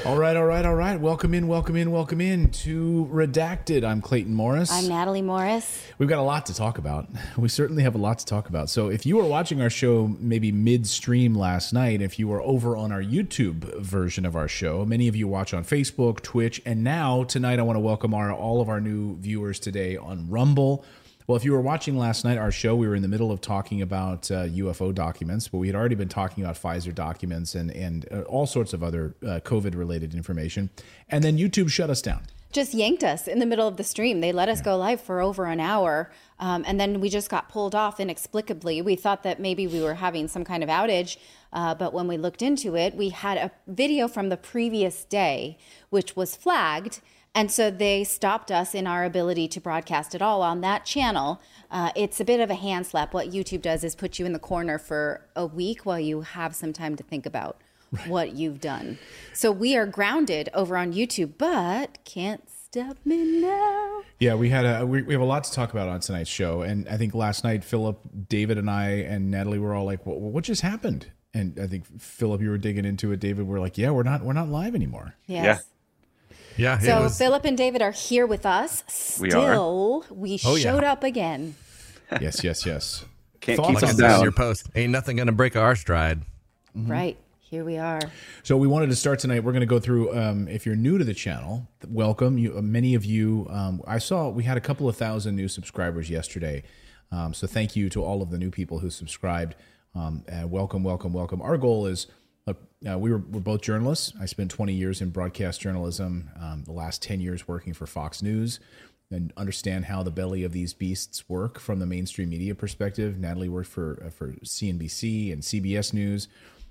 All right. Welcome in to Redacted. I'm Clayton Morris. I'm Natalie Morris. We've got a lot to talk about. We certainly have a lot to talk about. So if you were watching our show maybe midstream last night, if you were over on our YouTube version of our show, many of you watch on Facebook, Twitch, and now tonight I want to welcome all of our new viewers today on Rumble. Well, if you were watching last night, our show, we were in the middle of talking about UFO documents, but we had already been talking about Pfizer documents and all sorts of other COVID-related information. And then YouTube shut us down. Just yanked us in the middle of the stream. They let us go live for over an hour, and then we just got pulled off inexplicably. We thought that maybe we were having some kind of outage, but when we looked into it, we had a video from the previous day, which was flagged. And so they stopped us in our ability to broadcast at all on that channel. It's a bit of a hand slap. What YouTube does is put you in the corner for a week while you have some time to think about what you've done. So we are grounded over on YouTube, but can't stop me now. Yeah, we have a lot to talk about on tonight's show. And I think last night, Philip, David, and I, and Natalie were all like, well, what just happened? And I think, Philip, you were digging into it. David, we're like, yeah, we're not live anymore. Yes. Yeah. Yeah. So Philip and David are here with us. Still, we showed up again. Yes. Can't Thoughts keep on us this? down. Your post. Ain't nothing going to break our stride. Mm-hmm. Right. Here we are. So we wanted to start tonight. We're going to go through, if you're new to the channel, welcome. Many of you, I saw we had a couple of thousand new subscribers yesterday. So thank you to all of the new people who subscribed. Welcome. Our goal is, look, we're both journalists. I spent 20 years in broadcast journalism, the last 10 years working for Fox News, and understand how the belly of these beasts work from the mainstream media perspective. Natalie worked for CNBC and CBS News,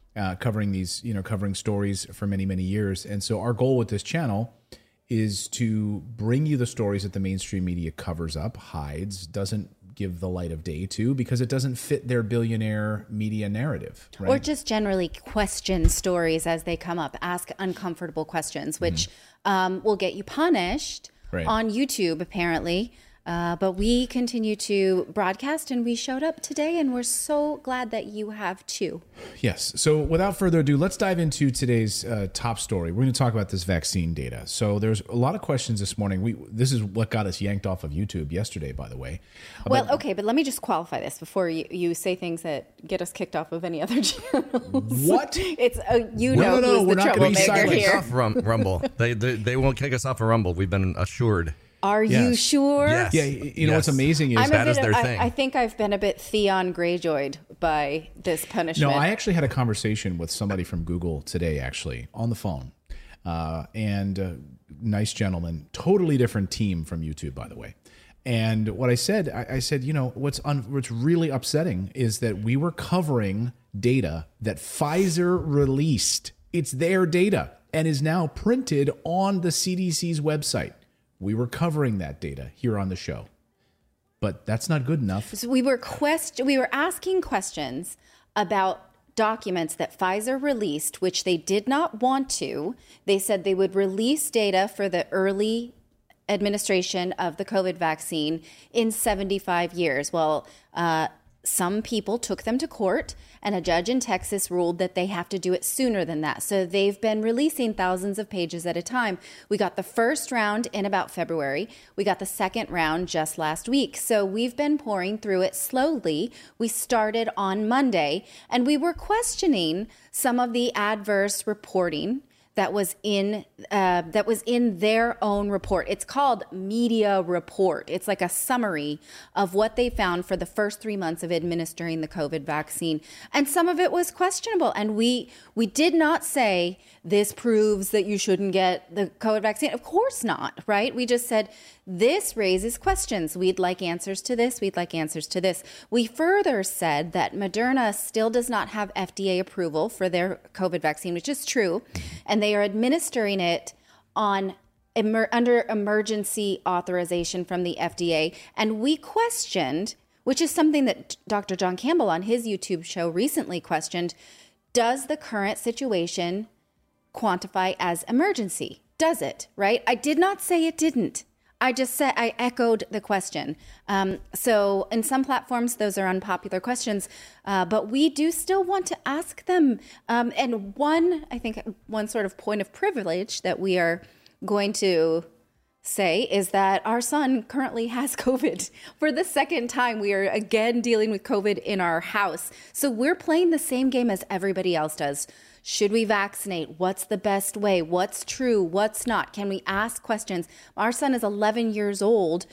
covering stories for many, many years. And so our goal with this channel is to bring you the stories that the mainstream media covers up, hides, doesn't give the light of day to, because it doesn't fit their billionaire media narrative. Right? Or just generally question stories as they come up, ask uncomfortable questions, which will get you punished on YouTube, apparently. But we continue to broadcast, and we showed up today, and we're so glad that you have too. Yes. So without further ado, let's dive into today's top story. We're going to talk about this vaccine data. So there's a lot of questions this morning. This is what got us yanked off of YouTube yesterday, by the way. Well, okay, but let me just qualify this before you say things that get us kicked off of any other channels. What? It's who's we're the not gonna be troublemaker silent. here. Off Rumble. They won't kick us off of Rumble. We've been assured. Are you sure? Yes. Yeah, you know what's amazing is that is their thing. I think I've been a bit Theon Greyjoyed by this punishment. No, I actually had a conversation with somebody from Google today, actually, on the phone. Nice gentleman, totally different team from YouTube, by the way. And what I said, what's really upsetting is that we were covering data that Pfizer released. It's their data and is now printed on the CDC's website. We were covering that data here on the show, but that's not good enough. So we were asking questions about documents that Pfizer released, which they did not want to. They said they would release data for the early administration of the COVID vaccine in 75 years. Well, some people took them to court, and a judge in Texas ruled that they have to do it sooner than that. So they've been releasing thousands of pages at a time. We got the first round in about February. We got the second round just last week. So we've been pouring through it slowly. We started on Monday, and we were questioning some of the adverse reporting that was in their own report. It's called Media Report. It's like a summary of what they found for the first 3 months of administering the COVID vaccine. And some of it was questionable. And we did not say this proves that you shouldn't get the COVID vaccine. Of course not, right? We just said this raises questions. We'd like answers to this. We'd like answers to this. We further said that Moderna still does not have FDA approval for their COVID vaccine, which is true. And they are administering it under emergency authorization from the FDA. And we questioned, which is something that Dr. John Campbell on his YouTube show recently questioned, does the current situation quantify as emergency? Does it, right? I did not say it didn't. I just said, I echoed the question. So in some platforms, those are unpopular questions, but we do still want to ask them. And I think one sort of point of privilege that we are going to say is that our son currently has COVID. For the second time, we are again dealing with COVID in our house. So we're playing the same game as everybody else does. Should we vaccinate? What's the best way? What's true? What's not? Can we ask questions? Our son is 11 years old.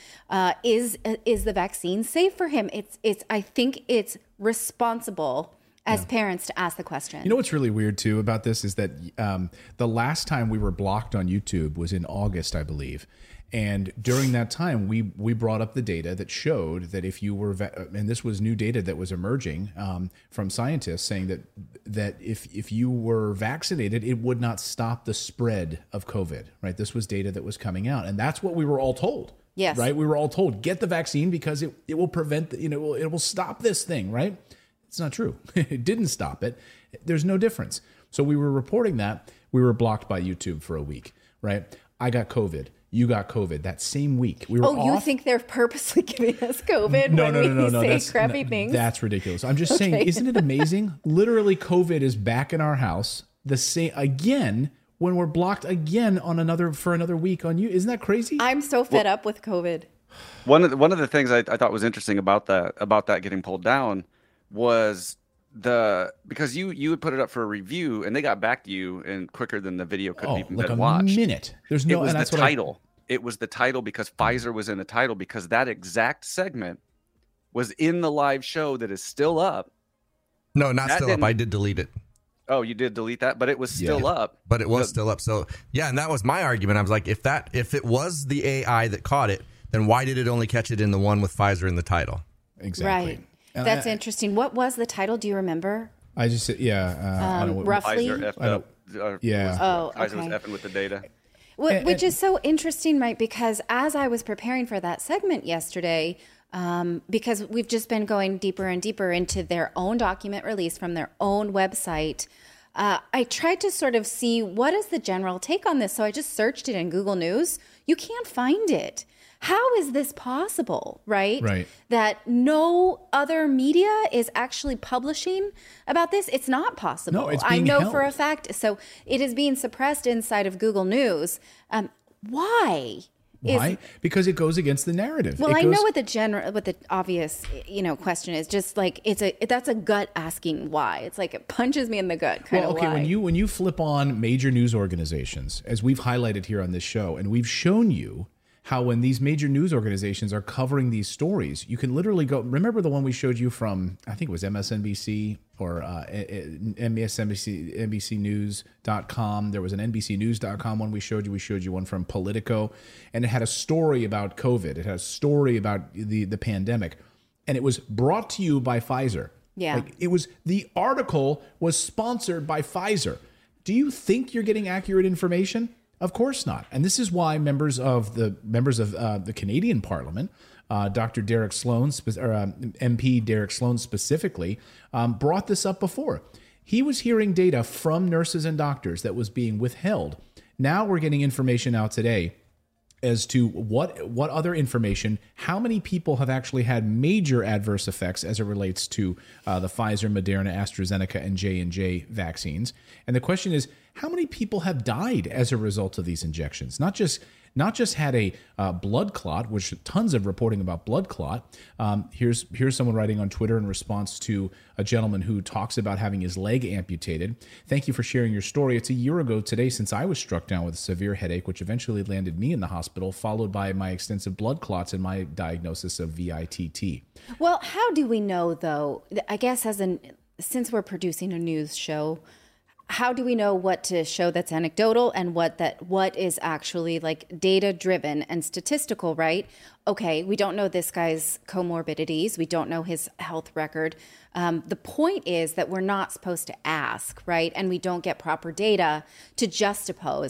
Is the vaccine safe for him? I think it's responsible as parents to ask the question. You know what's really weird too about this is that the last time we were blocked on YouTube was in August, I believe. And during that time, we brought up the data that showed that if you were, and this was new data that was emerging from scientists saying that if you were vaccinated, it would not stop the spread of COVID, right? This was data that was coming out. And that's what we were all told. Yes. Right? We were all told, get the vaccine because it will prevent, it will stop this thing, right? It's not true. It didn't stop it. There's no difference. So we were reporting that. We were blocked by YouTube for a week, right? I got COVID. You got COVID that same week. We were off. You think they're purposely giving us COVID when we say crappy things? That's ridiculous. I'm just saying, isn't it amazing? Literally, COVID is back in our house the same again when we're blocked again for another week on you. Isn't that crazy? I'm so fed up with COVID. One of the things I thought was interesting about that getting pulled down was because you would put it up for a review and they got back to you and quicker than the video could even been watched. A minute. There's no. It was and that's the title. It was the title because Pfizer was in the title because that exact segment was in the live show that is still up. No, not still up. I did delete it. Oh, you did delete that, but it was still up. But it was still up. So yeah, and that was my argument. I was like, if it was the AI that caught it, then why did it only catch it in the one with Pfizer in the title? Exactly. Right. That's interesting. What was the title? Do you remember? I just said, roughly. Pfizer effed up. Pfizer was effing with the data. Which is so interesting, right? Because as I was preparing for that segment yesterday, because we've just been going deeper and deeper into their own document release from their own website, I tried to sort of see what is the general take on this. So I just searched it in Google News. You can't find it. How is this possible, right? Right. That no other media is actually publishing about this? It's not possible. No, it's being I know held. for a fact. So it is being suppressed inside of Google News. Why? Why? Because it goes against the narrative. Well, I know what the obvious, question is. Just like that's a gut asking why. It's like it punches me in the gut kind of why. When you flip on major news organizations, as we've highlighted here on this show, and we've shown you how when these major news organizations are covering these stories, you can literally go. Remember the one we showed you from, I think it was MSNBC or MSNBC, NBCnews.com. There was an NBCnews.com one we showed you. We showed you one from Politico, and it had a story about COVID. It had a story about the pandemic, and it was brought to you by Pfizer. Yeah, the article was sponsored by Pfizer. Do you think you're getting accurate information? Of course not. And this is why members of the Canadian Parliament, Dr. Derek Sloan, MP Derek Sloan specifically, brought this up before. He was hearing data from nurses and doctors that was being withheld. Now we're getting information out today as to what other information, how many people have actually had major adverse effects as it relates to the Pfizer, Moderna, AstraZeneca, and J&J vaccines. And the question is, how many people have died as a result of these injections? Not just had a blood clot, which tons of reporting about blood clot. Here's someone writing on Twitter in response to a gentleman who talks about having his leg amputated. Thank you for sharing your story. It's a year ago today since I was struck down with a severe headache, which eventually landed me in the hospital, followed by my extensive blood clots and my diagnosis of VITT. Well, how do we know, though? I guess since we're producing a news show, how do we know what to show that's anecdotal and what is actually like data driven and statistical, right? Okay, we don't know this guy's comorbidities. We don't know his health record. The point is that we're not supposed to ask, right? And we don't get proper data to juxtapose.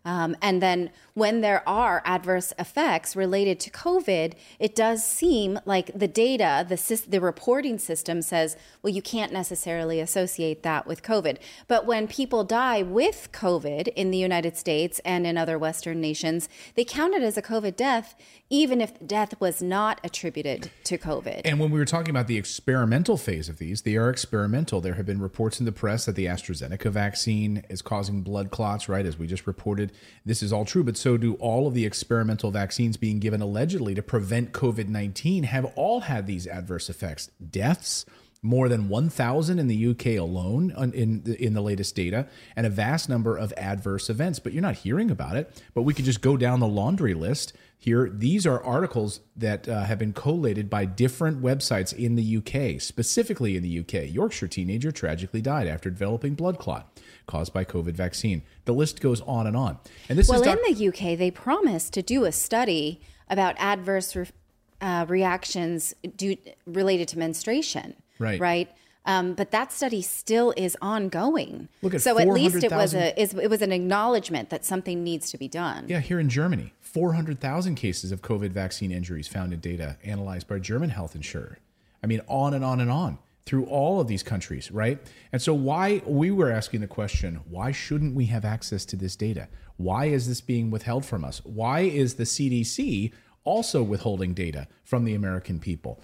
And then when there are adverse effects related to COVID, it does seem like the data, the reporting system says, well, you can't necessarily associate that with COVID. But when people die with COVID in the United States and in other Western nations, they count it as a COVID death, even if the death was not attributed to COVID. And when we were talking about the experimental phase of these, they are experimental. There have been reports in the press that the AstraZeneca vaccine is causing blood clots, right? As we just reported, this is all true, but so do all of the experimental vaccines being given allegedly to prevent COVID-19 have all had these adverse effects. Deaths, more than 1,000 in the UK alone in the latest data, and a vast number of adverse events. But you're not hearing about it. But we could just go down the laundry list here. These are articles that have been collated by different websites in the UK, specifically in the UK. Yorkshire teenager tragically died after developing blood clot caused by COVID vaccine. The list goes on and on. And this in the UK, they promised to do a study about adverse reactions related to menstruation. Right. But that study still is ongoing. Look at so at least it was an acknowledgement that something needs to be done. Yeah, here in Germany, 400,000 cases of COVID vaccine injuries found in data analyzed by German health insurer. I mean, on and on and on through all of these countries, right? And so why we were asking the question, why shouldn't we have access to this data? Why is this being withheld from us? Why is the CDC also withholding data from the American people?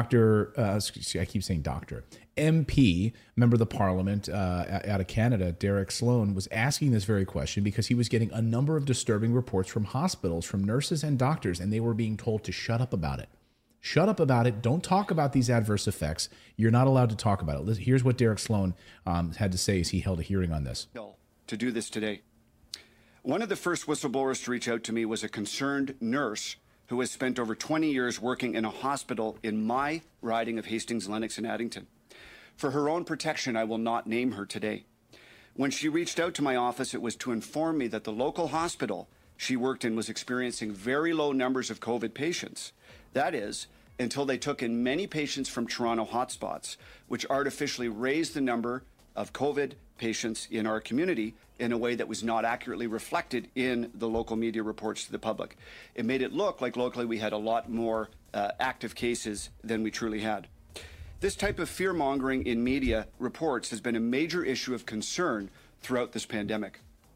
I keep saying doctor, MP, member of the parliament out of Canada, Derek Sloan, was asking this very question because he was getting a number of disturbing reports from hospitals, from nurses and doctors, and they were being told to shut up about it. Shut up about it. Don't talk about these adverse effects. You're not allowed to talk about it. Here's what Derek Sloan had to say as he held a hearing on this. To do this today. One of the first whistleblowers to reach out to me was a concerned nurse who has spent over 20 years working in a hospital in my riding of Hastings, Lennox, and Addington. For her own protection, I will not name her today. When she reached out to my office, it was to inform me that the local hospital she worked in was experiencing very low numbers of COVID patients. That is, until they took in many patients from Toronto hotspots, which artificially raised the number of COVID patients in our community in a way that was not accurately reflected in the local media reports to the public. It made it look like locally we had a lot more active cases than we truly had. This type of fear-mongering in media reports has been a major issue of concern throughout this pandemic.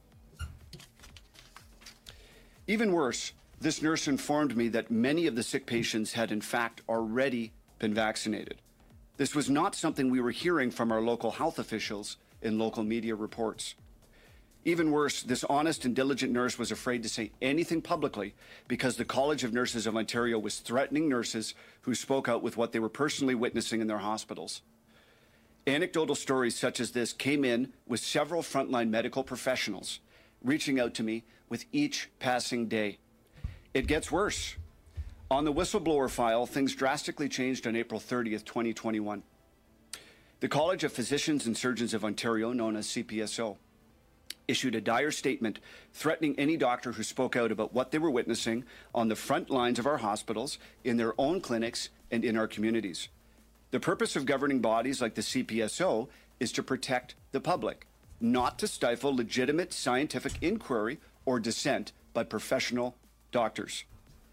Even worse, this nurse informed me that many of the sick patients had in fact already been vaccinated. This was not something we were hearing from our local health officials in local media reports. Even worse, this honest and diligent nurse was afraid to say anything publicly because the College of Nurses of Ontario was threatening nurses who spoke out with what they were personally witnessing in their hospitals. Anecdotal stories such as this came in with several frontline medical professionals reaching out to me with each passing day. It gets worse. On the whistleblower file, things drastically changed on April 30th, 2021. The College of Physicians and Surgeons of Ontario, known as CPSO, issued a dire statement threatening any doctor who spoke out about what they were witnessing on the front lines of our hospitals, in their own clinics, and in our communities. The purpose of governing bodies like the CPSO is to protect the public, not to stifle legitimate scientific inquiry or dissent by professional doctors.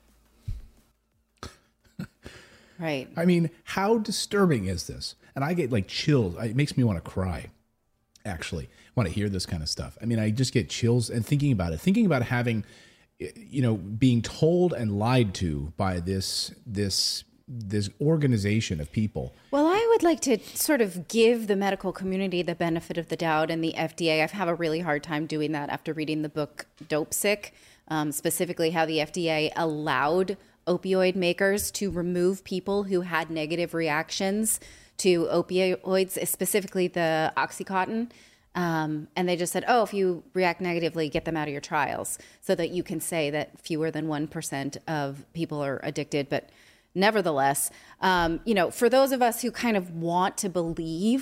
Right. I mean, how disturbing is this? And I get like chills. It makes me want to cry, actually. I want to hear this kind of stuff. I mean, I just get chills and thinking about having, being told and lied to by this organization of people. Well, I would like to sort of give the medical community the benefit of the doubt, and the FDA. I've had a really hard time doing that after reading the book Dope Sick, specifically how the FDA allowed opioid makers to remove people who had negative reactions to opioids, specifically the Oxycontin. And they just said, if you react negatively, get them out of your trials so that you can say that fewer than 1% of people are addicted. But nevertheless, for those of us who kind of want to believe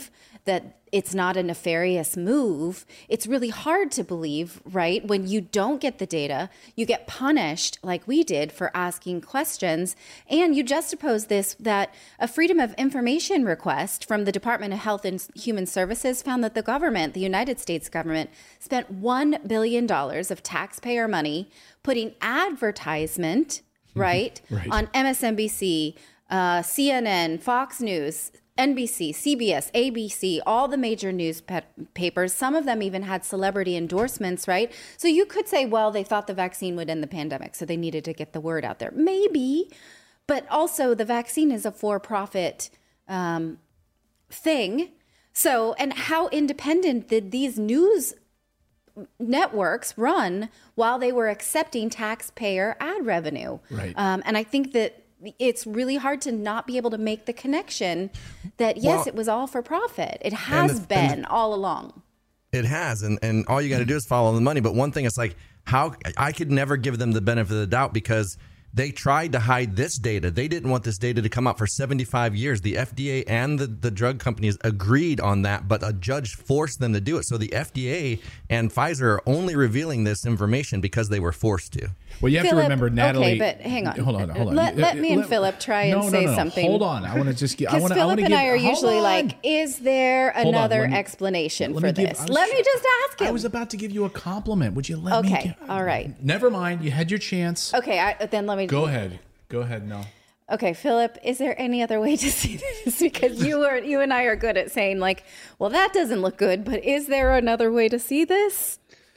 that it's not a nefarious move, it's really hard to believe, right? When you don't get the data, you get punished like we did for asking questions. And you juxtapose this, that a Freedom of Information request from the Department of Health and Human Services found that the government, the United States government, spent $1 billion of taxpayer money putting advertisement, right, on MSNBC, CNN, Fox News, NBC, CBS, ABC, all the major newspapers. Some of them even had celebrity endorsements, right? So you could say, well, they thought the vaccine would end the pandemic, so they needed to get the word out there. Maybe, but also the vaccine is a for-profit thing. So, and how independent did these news networks run while they were accepting taxpayer ad revenue? Right. And I think that it's really hard to not be able to make the connection that, yes, it was all for profit. It has been all along. It has. And all you got to do is follow the money. But one thing is like, how I could never give them the benefit of the doubt because they tried to hide this data. They didn't want this data to come out for 75 years. The FDA and the drug companies agreed on that, but a judge forced them to do it. So the FDA and Pfizer are only revealing this information because they were forced to. Well, you have to remember, Natalie. Okay, but hang on. Hold on. Let me and Philip try and say something. Hold on. I want to just get. Because Philip and I are usually like, is there another explanation for this? Let me just ask him. I was about to give you a compliment. Would you let me? Okay. All right. Never mind. You had your chance. Okay. Then let me go ahead. Go ahead. No. Okay, Philip, is there any other way to see this? Because you and I are good at saying like, well, that doesn't look good, but is there another way to see this?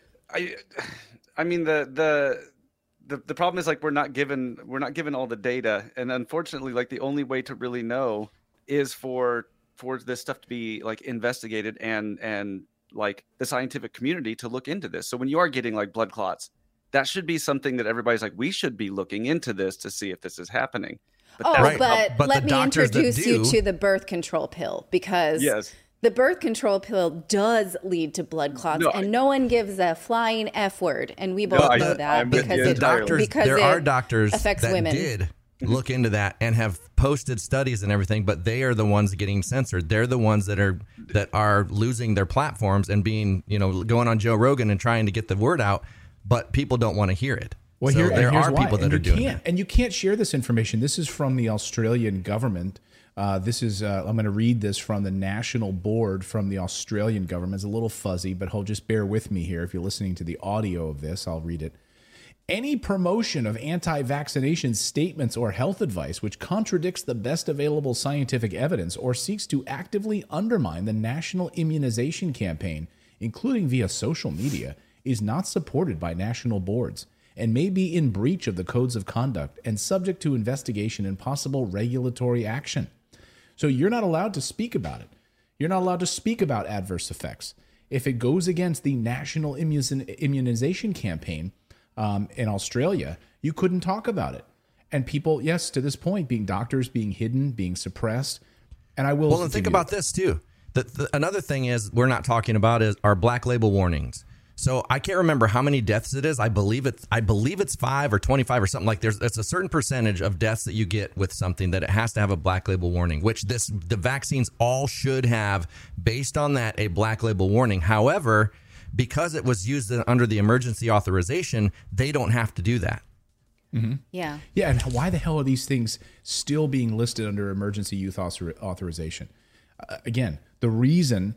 I mean the problem is like we're not given all the data, and unfortunately, like the only way to really know is for this stuff to be like investigated and like the scientific community to look into this. So when you are getting like blood clots, that should be something that everybody's like, we should be looking into this to see if this is happening. But let me introduce you to the birth control pill, because the birth control pill does lead to blood clots, and no one gives a flying F word, and we both know that because there are doctors affects that women. Did look into that and have posted studies and everything, but they are the ones getting censored. They're the ones that are losing their platforms and being, going on Joe Rogan and trying to get the word out, but people don't want to hear it. Well, so there are people that are doing it. And you can't share this information. This is from the Australian government. I'm going to read this from the National Board from the Australian government. It's a little fuzzy, but just bear with me here. If you're listening to the audio of this, I'll read it. Any promotion of anti-vaccination statements or health advice which contradicts the best available scientific evidence or seeks to actively undermine the national immunization campaign, including via social media, is not supported by national boards and may be in breach of the codes of conduct and subject to investigation and possible regulatory action. So you're not allowed to speak about it. You're not allowed to speak about adverse effects. If it goes against the national immunization campaign in Australia, you couldn't talk about it. And people, yes, to this point, doctors being hidden, being suppressed. And I will. Well, and think about this too. Another thing is we're not talking about is our black label warnings. So I can't remember how many deaths it is. I believe it's 5 or 25 or something. Like it's a certain percentage of deaths that you get with something that it has to have a black label warning, which the vaccines all should have, based on that, a black label warning. However, because it was used under the emergency authorization, they don't have to do that. Mm-hmm. Yeah. And why the hell are these things still being listed under emergency use authorization? Again, the reason,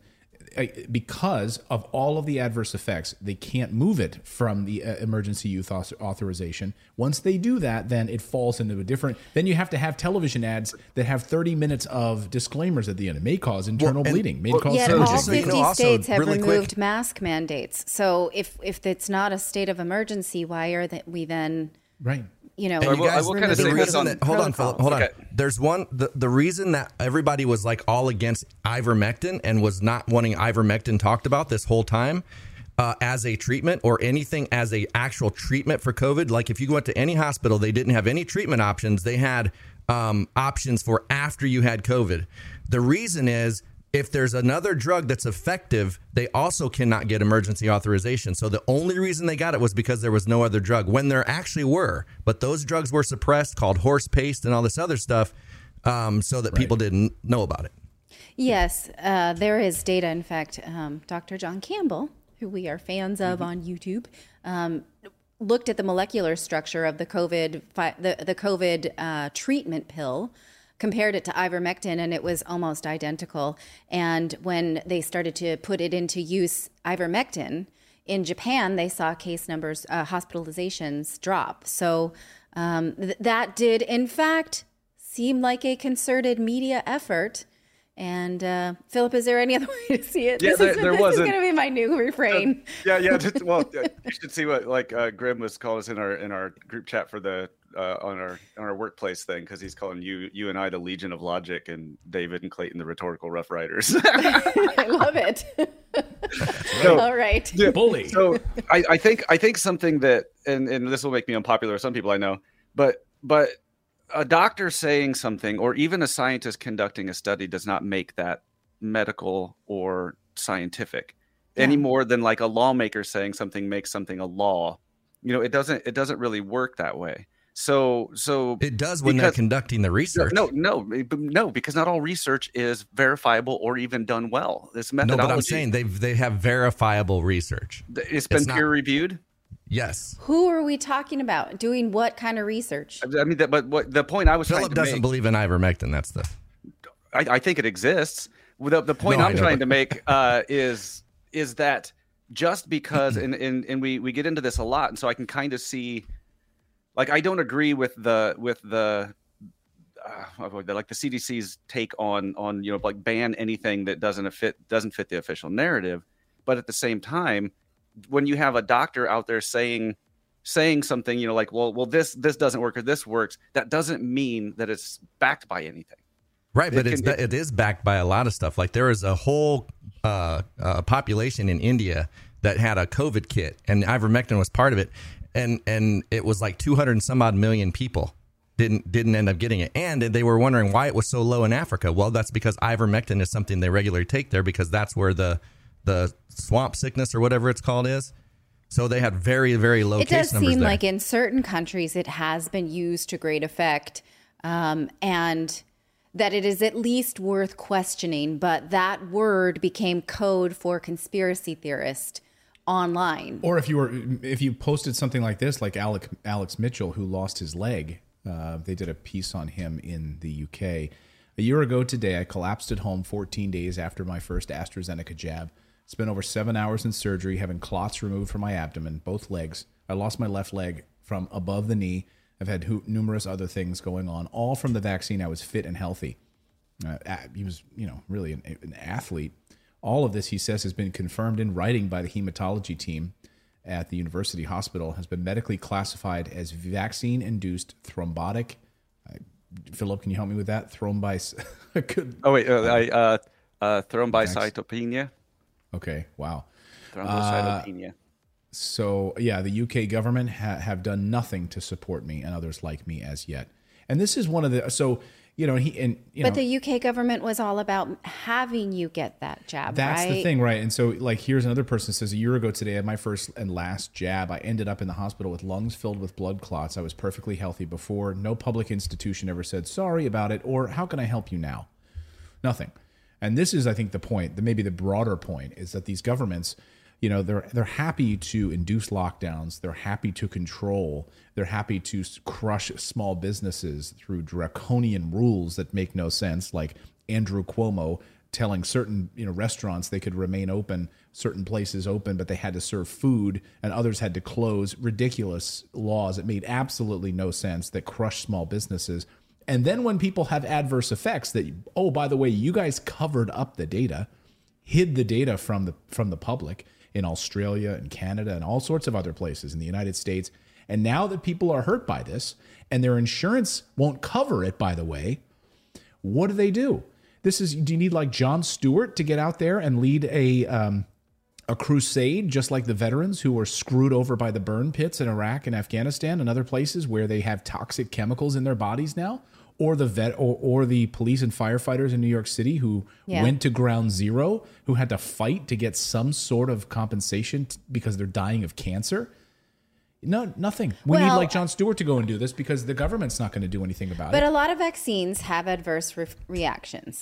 because of all of the adverse effects, they can't move it from the emergency use authorization. Once they do that, then it falls into a different. Then you have to have television ads that have 30 minutes of disclaimers at the end. It may cause internal bleeding. May cause surgery. All 50 states have removed mask mandates. So if it's not a state of emergency, why are we then? Right. I will kind of say this on it. Hold on, Philip. Hold on. There's the reason that everybody was like all against ivermectin and was not wanting ivermectin talked about this whole time as a treatment or anything as a actual treatment for COVID. Like if you went to any hospital, they didn't have any treatment options. They had options for after you had COVID. The reason is, if there's another drug that's effective, they also cannot get emergency authorization. So the only reason they got it was because there was no other drug, when there actually were. But those drugs were suppressed, called horse paste and all this other stuff, so that people didn't know about it. Yes, there is data. In fact, Dr. John Campbell, who we are fans of on YouTube, looked at the molecular structure of the COVID treatment pill, compared it to ivermectin, and it was almost identical. And when they started to put it into use, ivermectin, in Japan, they saw case numbers, hospitalizations drop. So that did, in fact, seem like a concerted media effort. And Philip, is there any other way to see it? Yeah, this there is wasn't. going to be my new refrain. Yeah. Well, you should see what Grim was calling us in our group chat for the on our workplace thing, because he's calling you and I the Legion of Logic, and David and Clayton the Rhetorical Rough Riders. I love it. So, all right. Yeah, bully. So I think something that, and this will make me unpopular with some people I know, but a doctor saying something, or even a scientist conducting a study, does not make that medical or scientific any more than like a lawmaker saying something makes something a law. It doesn't really work that way. So it does when they're conducting the research. No, because not all research is verifiable or even done well. This methodology. No, but I'm saying they have verifiable research. It's been peer reviewed. Yes. Who are we talking about? Doing what kind of research? I mean, but what the point I was Philip trying to make. doesn't believe in ivermectin. That's the. I think it exists. The point I'm trying to make is that just because, and we get into this a lot, and so I can kind of see, like, I don't agree with the like the CDC's take on like ban anything that doesn't fit the official narrative, but at the same time, when you have a doctor out there saying something, like, well, this doesn't work or this works, that doesn't mean that it's backed by anything. Right, but it is backed by a lot of stuff. Like, there is a whole population in India that had a COVID kit, and ivermectin was part of it, and it was like 200 and some odd million people didn't end up getting it, and they were wondering why it was so low in Africa. Well, that's because ivermectin is something they regularly take there, because that's where the swamp sickness or whatever it's called is. So they had very, very low case numbers there. It does seem like in certain countries it has been used to great effect, and that it is at least worth questioning. But that word became code for conspiracy theorist online. Or if you posted something like this, like Alex Mitchell, who lost his leg, they did a piece on him in the UK. A year ago today, I collapsed at home 14 days after my first AstraZeneca jab. Spent over 7 hours in surgery, having clots removed from my abdomen, both legs. I lost my left leg from above the knee. I've had numerous other things going on, all from the vaccine. I was fit and healthy. He was, really an athlete. All of this, he says, has been confirmed in writing by the hematology team at the university hospital, has been medically classified as vaccine-induced thrombotic. Philip, can you help me with that? Thrombocytopenia. Okay, wow. Thrombocytopenia. So, yeah, the UK government have done nothing to support me and others like me as yet. And this is one of the... But the UK government was all about having you get that jab, that's right? the thing, right? And so, like, here's another person that says, a year ago today, I had my first and last jab. I ended up in the hospital with lungs filled with blood clots. I was perfectly healthy before. No public institution ever said sorry about it, or how can I help you now? Nothing. And this is, I think, the point, maybe the broader point, is that these governments, they're happy to induce lockdowns. They're happy to control. They're happy to crush small businesses through draconian rules that make no sense, like Andrew Cuomo telling certain restaurants they could remain open, certain places open, but they had to serve food, and others had to close. Ridiculous laws that made absolutely no sense, that crush small businesses. And then when people have adverse effects that, oh, by the way, you guys covered up the data, hid the data from the public in Australia and Canada and all sorts of other places in the United States. And now that people are hurt by this and their insurance won't cover it, by the way, what do? Do you need like Jon Stewart to get out there and lead a crusade, just like the veterans who were screwed over by the burn pits in Iraq and Afghanistan and other places where they have toxic chemicals in their bodies now? Or the police and firefighters in New York City who went to ground zero, who had to fight to get some sort of compensation because they're dying of cancer? No, nothing. We need like Jon Stewart to go and do this because the government's not going to do anything about it. But a lot of vaccines have adverse reactions.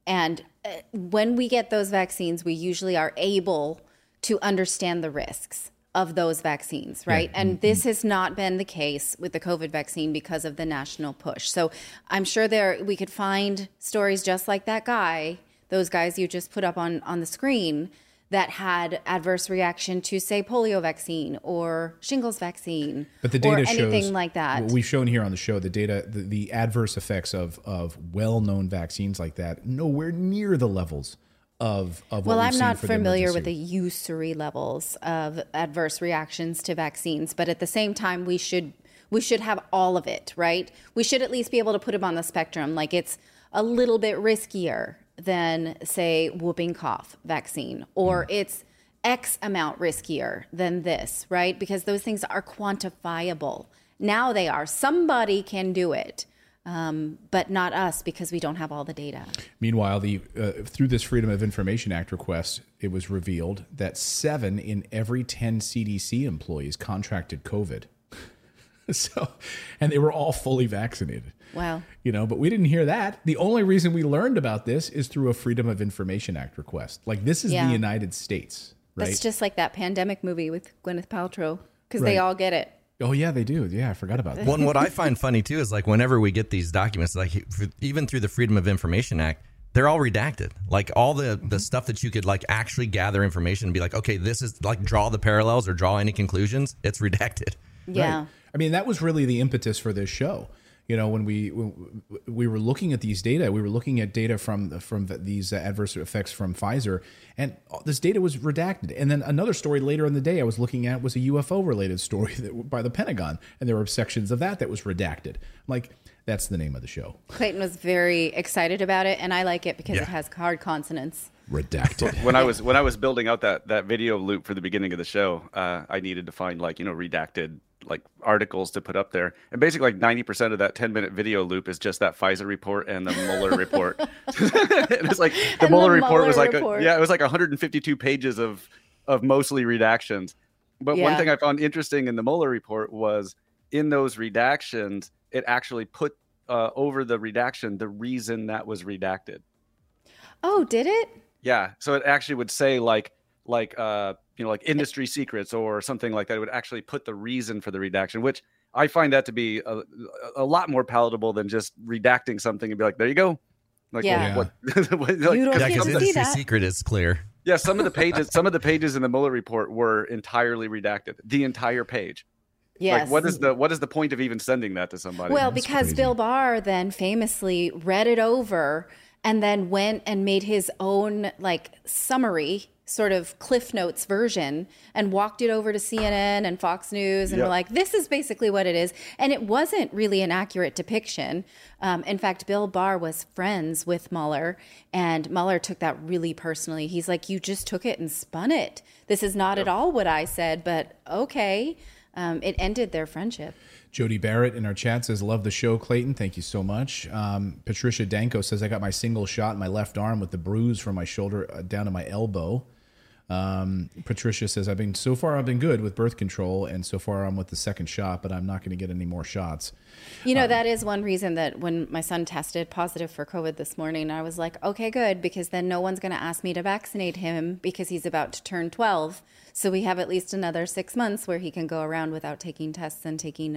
And when we get those vaccines, we usually are able to understand the risks of those vaccines, right? Yeah. And this has not been the case with the COVID vaccine because of the national push. So I'm sure we could find stories just like that guy, those guys you just put up on the screen, that had adverse reaction to, say, polio vaccine or shingles vaccine, but the data or anything shows, like that. What we've shown here on the show, the data, the adverse effects of well-known vaccines like that, nowhere near the levels of what well, we've I'm seen not for familiar with the the usury levels of adverse reactions to vaccines, but at the same time, we should have all of it, right? We should at least be able to put them on the spectrum. Like, it's a little bit riskier than, say, whooping cough vaccine, or it's X amount riskier than this, right? Because those things are quantifiable. Now they are. Somebody can do it, but not us, because we don't have all the data. Meanwhile, through this Freedom of Information Act request, it was revealed that 7 in every 10 CDC employees contracted COVID. And they were all fully vaccinated. Wow. But we didn't hear that. The only reason we learned about this is through a Freedom of Information Act request. Like, this is the United States, right? That's just like that pandemic movie with Gwyneth Paltrow, because they all get it. Oh, yeah, they do. Yeah, I forgot about that. Well, and what I find funny, too, is like whenever we get these documents, like even through the Freedom of Information Act, they're all redacted. Like all the stuff that you could like actually gather information and be like, okay, this is like draw the parallels or draw any conclusions. It's redacted. Yeah. Right. I mean, that was really the impetus for this show. When we were looking at these data, we were looking at data from these adverse effects from Pfizer, and this data was redacted. And then another story later in the day I was looking at was a UFO-related story by the Pentagon, and there were sections of that was redacted. I'm like, that's the name of the show. Clayton was very excited about it, and I like it because it has hard consonants. Redacted. When I was building out that video loop for the beginning of the show, I needed to find redacted like articles to put up there, and basically like 90% of that 10-minute video loop is just that Pfizer report and the Mueller report. It's like the Mueller report was like it was like 152 pages of mostly redactions. But one thing I found interesting in the Mueller report was in those redactions, it actually put over the redaction the reason that was redacted. Oh, did it? Yeah, so it actually would say like industry secrets or something like that. It would actually put the reason for the redaction, which I find that to be a lot more palatable than just redacting something and be like, there you go. Like, yeah. What? You don't get to see industry that. secret is clear. Yeah, some of the pages in the Mueller report were entirely redacted. The entire page. Yes. Like, what is the point of even sending that to somebody? Well, because Bill Barr then famously read it over and then went and made his own like summary, sort of Cliff Notes version, and walked it over to CNN and Fox News, and were like, this is basically what it is. And it wasn't really an accurate depiction. In fact, Bill Barr was friends with Mueller, and Mueller took that really personally. He's like, you just took it and spun it. This is not at all what I said, but okay. It ended their friendship. Jody Barrett in our chat says, love the show, Clayton. Thank you so much. Patricia Danko says, I got my single shot in my left arm with the bruise from my shoulder down to my elbow. Patricia says, I've been good with birth control, and so far I'm with the second shot, but I'm not going to get any more shots. That is one reason that when my son tested positive for COVID this morning, I was like, okay, good, because then no one's going to ask me to vaccinate him because he's about to turn 12. So we have at least another 6 months where he can go around without taking tests and taking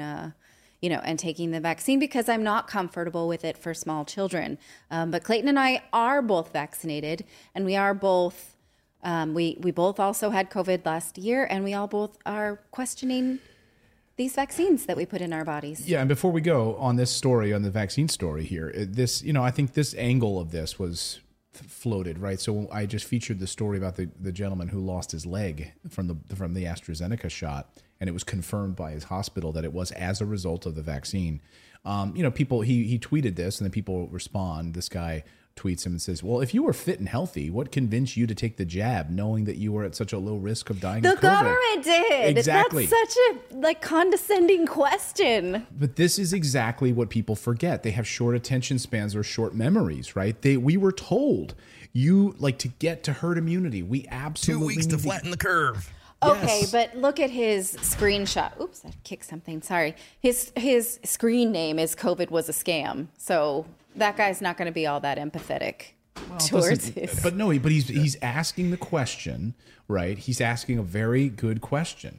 the vaccine, because I'm not comfortable with it for small children. But Clayton and I are both vaccinated, and we are both, we both also had COVID last year, and we all both are questioning these vaccines that we put in our bodies. Yeah, and before we go on this story, on the vaccine story here, I think this angle of this was floated, right? So I just featured the story about the gentleman who lost his leg from the AstraZeneca shot, and it was confirmed by his hospital that it was as a result of the vaccine. People, he tweeted this, and then people respond. This guy tweets him and says, well, if you were fit and healthy, what convinced you to take the jab knowing that you were at such a low risk of dying of COVID? The government did. Exactly. That's such a condescending question. But this is exactly what people forget. They have short attention spans or short memories, right? We were told to get to herd immunity, we absolutely 2 weeks to flatten the curve. Okay, Yes. but look at his screenshot. Oops, I kicked something. Sorry. His screen name is COVID was a scam. So that guy's not going to be all that empathetic. But no, but he's asking the question, right? He's asking a very good question.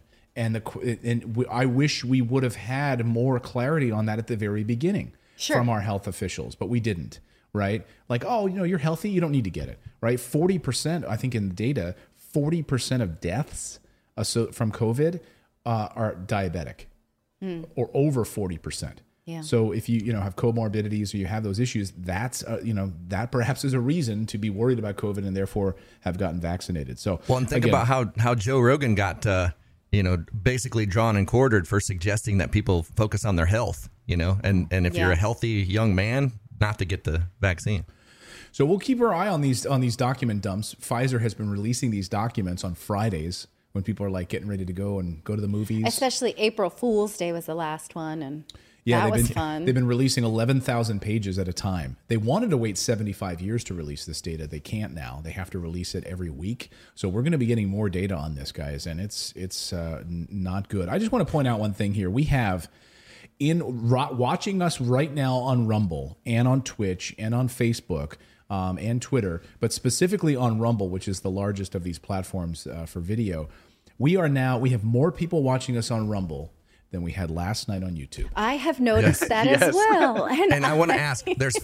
I wish we would have had more clarity on that at the very beginning from our health officials, but we didn't, right? Like, oh, you're healthy, you don't need to get it, right? 40%, I think in the data, 40% of deaths from COVID are diabetic, or over 40%. Yeah. So if you have comorbidities or you have those issues, that's that perhaps is a reason to be worried about COVID and therefore have gotten vaccinated. So and think about how Joe Rogan got basically drawn and quartered for suggesting that people focus on their health, and if you're a healthy young man, not to get the vaccine. So we'll keep our eye on these document dumps. Pfizer has been releasing these documents on Fridays when people are like getting ready to go to the movies. Especially April Fool's Day was the last one, and that was fun. They've been releasing 11,000 pages at a time. They wanted to wait 75 years to release this data. They can't now. They have to release it every week. So we're going to be getting more data on this, guys, and it's not good. I just want to point out one thing here. We have watching us right now on Rumble and on Twitch and on Facebook and Twitter, but specifically on Rumble, which is the largest of these platforms for video. We have more people watching us on Rumble than we had last night on YouTube. I have noticed that as well. And I want to ask, there's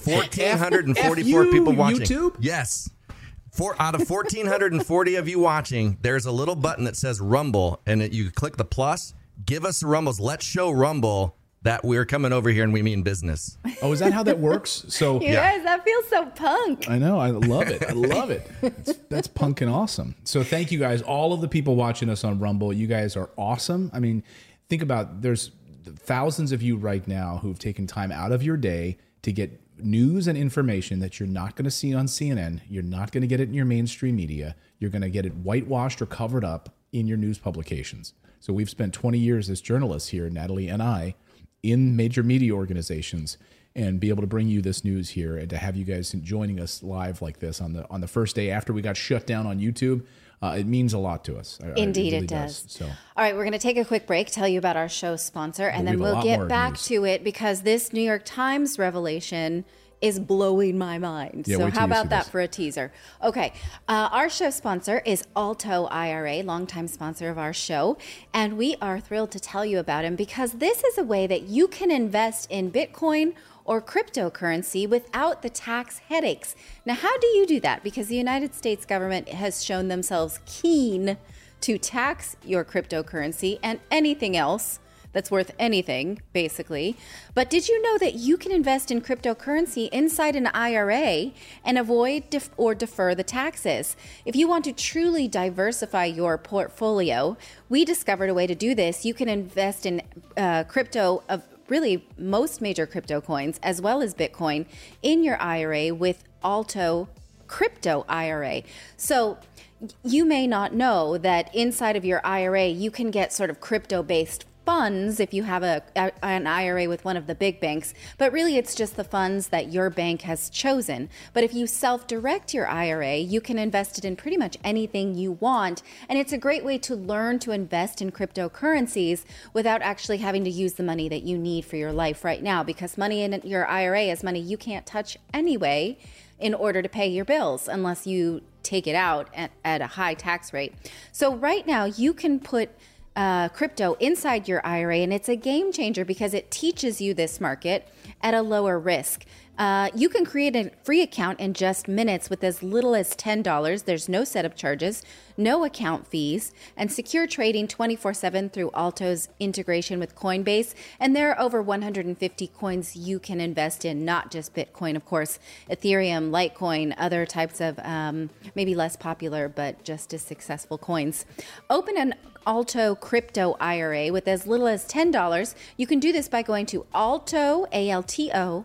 1,444 people watching. YouTube? Yes. Out of 1,440 of you watching, there's a little button that says Rumble, and you click the plus. Give us the Rumbles. Let's show Rumble that we're coming over here and we mean business. Oh, is that how that works? So you guys, that feels so punk. I know. I love it. I love it. That's punk and awesome. So thank you guys. All of the people watching us on Rumble, you guys are awesome. I mean, think about there's thousands of you right now who've taken time out of your day to get news and information that you're not going to see on CNN. You're not going to get it in your mainstream media. You're going to get it whitewashed or covered up in your news publications. So we've spent 20 years as journalists here, Natalie and I, in major media organizations, and be able to bring you this news here and to have you guys joining us live like this on the first day after we got shut down on YouTube. It means a lot to us. Indeed, it does. So. All right, we're going to take a quick break, tell you about our show sponsor, and then we'll get back to it because this New York Times revelation is blowing my mind. So how about that for a teaser? Okay, our show sponsor is Alto IRA, longtime sponsor of our show, and we are thrilled to tell you about him because this is a way that you can invest in Bitcoin or cryptocurrency without the tax headaches. Now, how do you do that? Because the United States government has shown themselves keen to tax your cryptocurrency and anything else that's worth anything, basically. But did you know that you can invest in cryptocurrency inside an IRA and avoid or defer the taxes? If you want to truly diversify your portfolio, we discovered a way to do this. You can invest in crypto of really most major crypto coins as well as Bitcoin in your IRA with Alto Crypto IRA. So you may not know that inside of your IRA, you can get sort of crypto-based funds if you have an IRA with one of the big banks, but really it's just the funds that your bank has chosen. But if you self-direct your IRA, you can invest it in pretty much anything you want, and it's a great way to learn to invest in cryptocurrencies without actually having to use the money that you need for your life right now, because money in your IRA is money you can't touch anyway in order to pay your bills unless you take it out at a high tax rate. So right now you can put crypto inside your IRA, and it's a game changer because it teaches you this market at a lower risk. You can create a free account in just minutes with as little as $10. There's no setup charges, no account fees, and secure trading 24/7 through Alto's integration with Coinbase. And there are over 150 coins you can invest in, not just Bitcoin, of course, Ethereum, Litecoin, other types of maybe less popular but just as successful coins. Open an Alto Crypto IRA with as little as $10. You can do this by going to Alto, ALTO,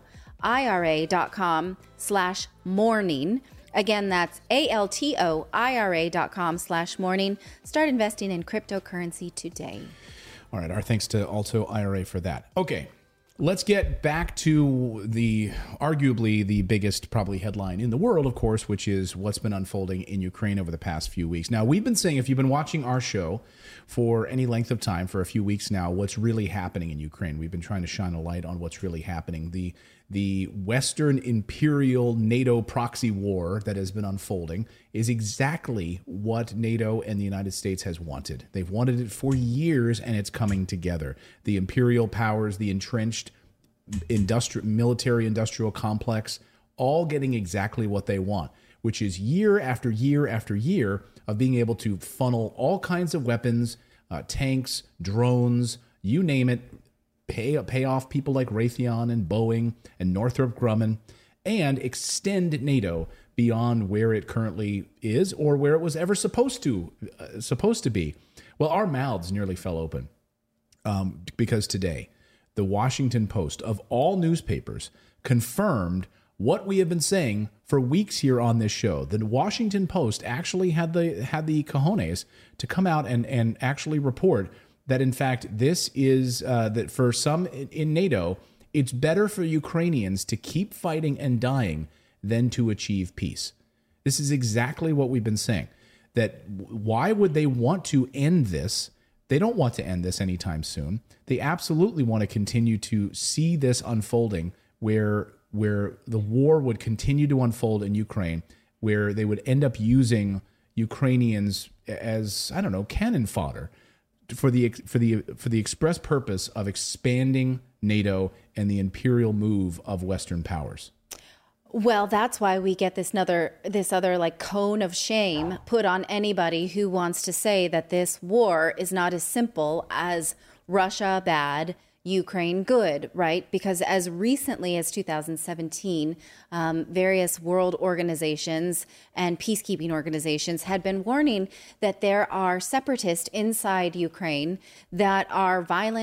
IRA.com/morning. Again, that's ALTO IRA.com/morning. Start investing in cryptocurrency today. All right. Our thanks to Alto IRA for that. Okay. Let's get back to arguably the biggest probably headline in the world, of course, which is what's been unfolding in Ukraine over the past few weeks. Now, we've been saying, if you've been watching our show for any length of time, for a few weeks now, what's really happening in Ukraine. We've been trying to shine a light on what's really happening. The the Western imperial NATO proxy war that has been unfolding is exactly what NATO and the United States has wanted. They've wanted it for years, and it's coming together. The imperial powers, the entrenched military industrial complex, all getting exactly what they want, which is year after year after year of being able to funnel all kinds of weapons, tanks, drones, you name it, pay off people like Raytheon and Boeing and Northrop Grumman, and extend NATO beyond where it currently is or where it was ever supposed to be. Well, our mouths nearly fell open because today, the Washington Post, of all newspapers, confirmed what we have been saying for weeks here on this show. The Washington Post actually had the cojones to come out and actually report that, in fact, this is that for some in NATO, it's better for Ukrainians to keep fighting and dying than to achieve peace. This is exactly what we've been saying. That why would they want to end this? They don't want to end this anytime soon. They absolutely want to continue to see this unfolding where the war would continue to unfold in Ukraine, where they would end up using Ukrainians as, I don't know, cannon fodder for the express purpose of expanding NATO and the imperial move of Western powers. Well, that's why we get this other like cone of shame put on anybody who wants to say that this war is not as simple as Russia bad, Ukraine good, right? Because as recently as 2017, various world organizations and peacekeeping organizations had been warning that there are separatists inside Ukraine that are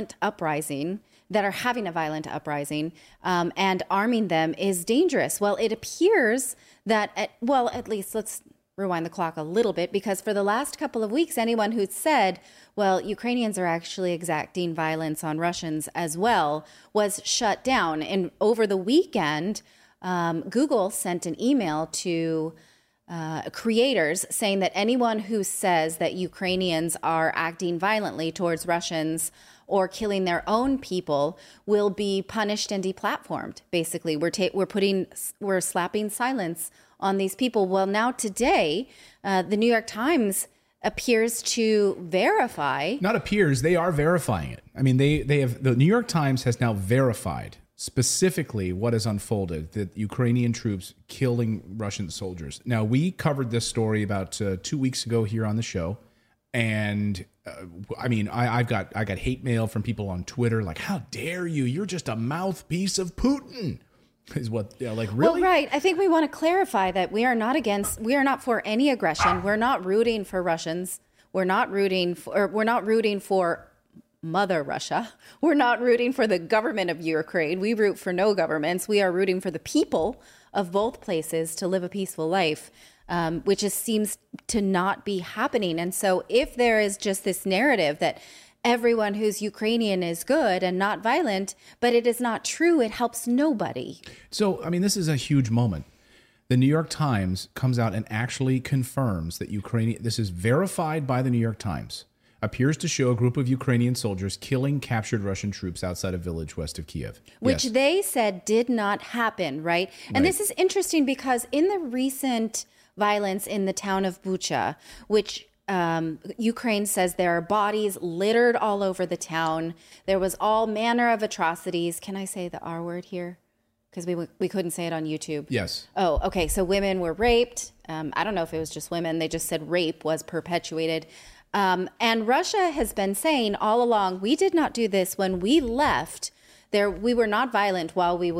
having a violent uprising, and arming them is dangerous. Well, it appears that, at least let's rewind the clock a little bit, because for the last couple of weeks, anyone who said, well, Ukrainians are actually exacting violence on Russians as well, was shut down. And over the weekend, Google sent an email to creators saying that anyone who says that Ukrainians are acting violently towards Russians or killing their own people will be punished and deplatformed. Basically, we're slapping silence on these people. Well, now today, the New York Times appears to verify. Not appears, they are verifying it. I mean, the New York Times has now verified specifically what has unfolded, that Ukrainian troops killing Russian soldiers. Now, we covered this story about 2 weeks ago here on the show. And I mean, I got hate mail from people on Twitter like, how dare you? You're just a mouthpiece of Putin. Is what, like, really? Well, right. I think we want to clarify that we are not for any aggression. We're not rooting for Russians. We're not rooting for Mother Russia. We're not rooting for the government of Ukraine. We root for no governments. We are rooting for the people of both places to live a peaceful life, which just seems to not be happening. And so if there is just this narrative that everyone who's Ukrainian is good and not violent, but it is not true, it helps nobody. So, I mean, this is a huge moment. The New York Times comes out and actually confirms that this is verified by the New York Times, appears to show a group of Ukrainian soldiers killing captured Russian troops outside a village west of Kiev. Which they said did not happen, right? And this is interesting because in the recent violence in the town of Bucha, which Ukraine says there are bodies littered all over the town. There was all manner of atrocities. Can I say the R word here? Because we couldn't say it on YouTube. Yes. Oh, okay. So women were raped. I don't know if it was just women. They just said rape was perpetuated. And Russia has been saying all along, we did not do this when we left. We were not violent while we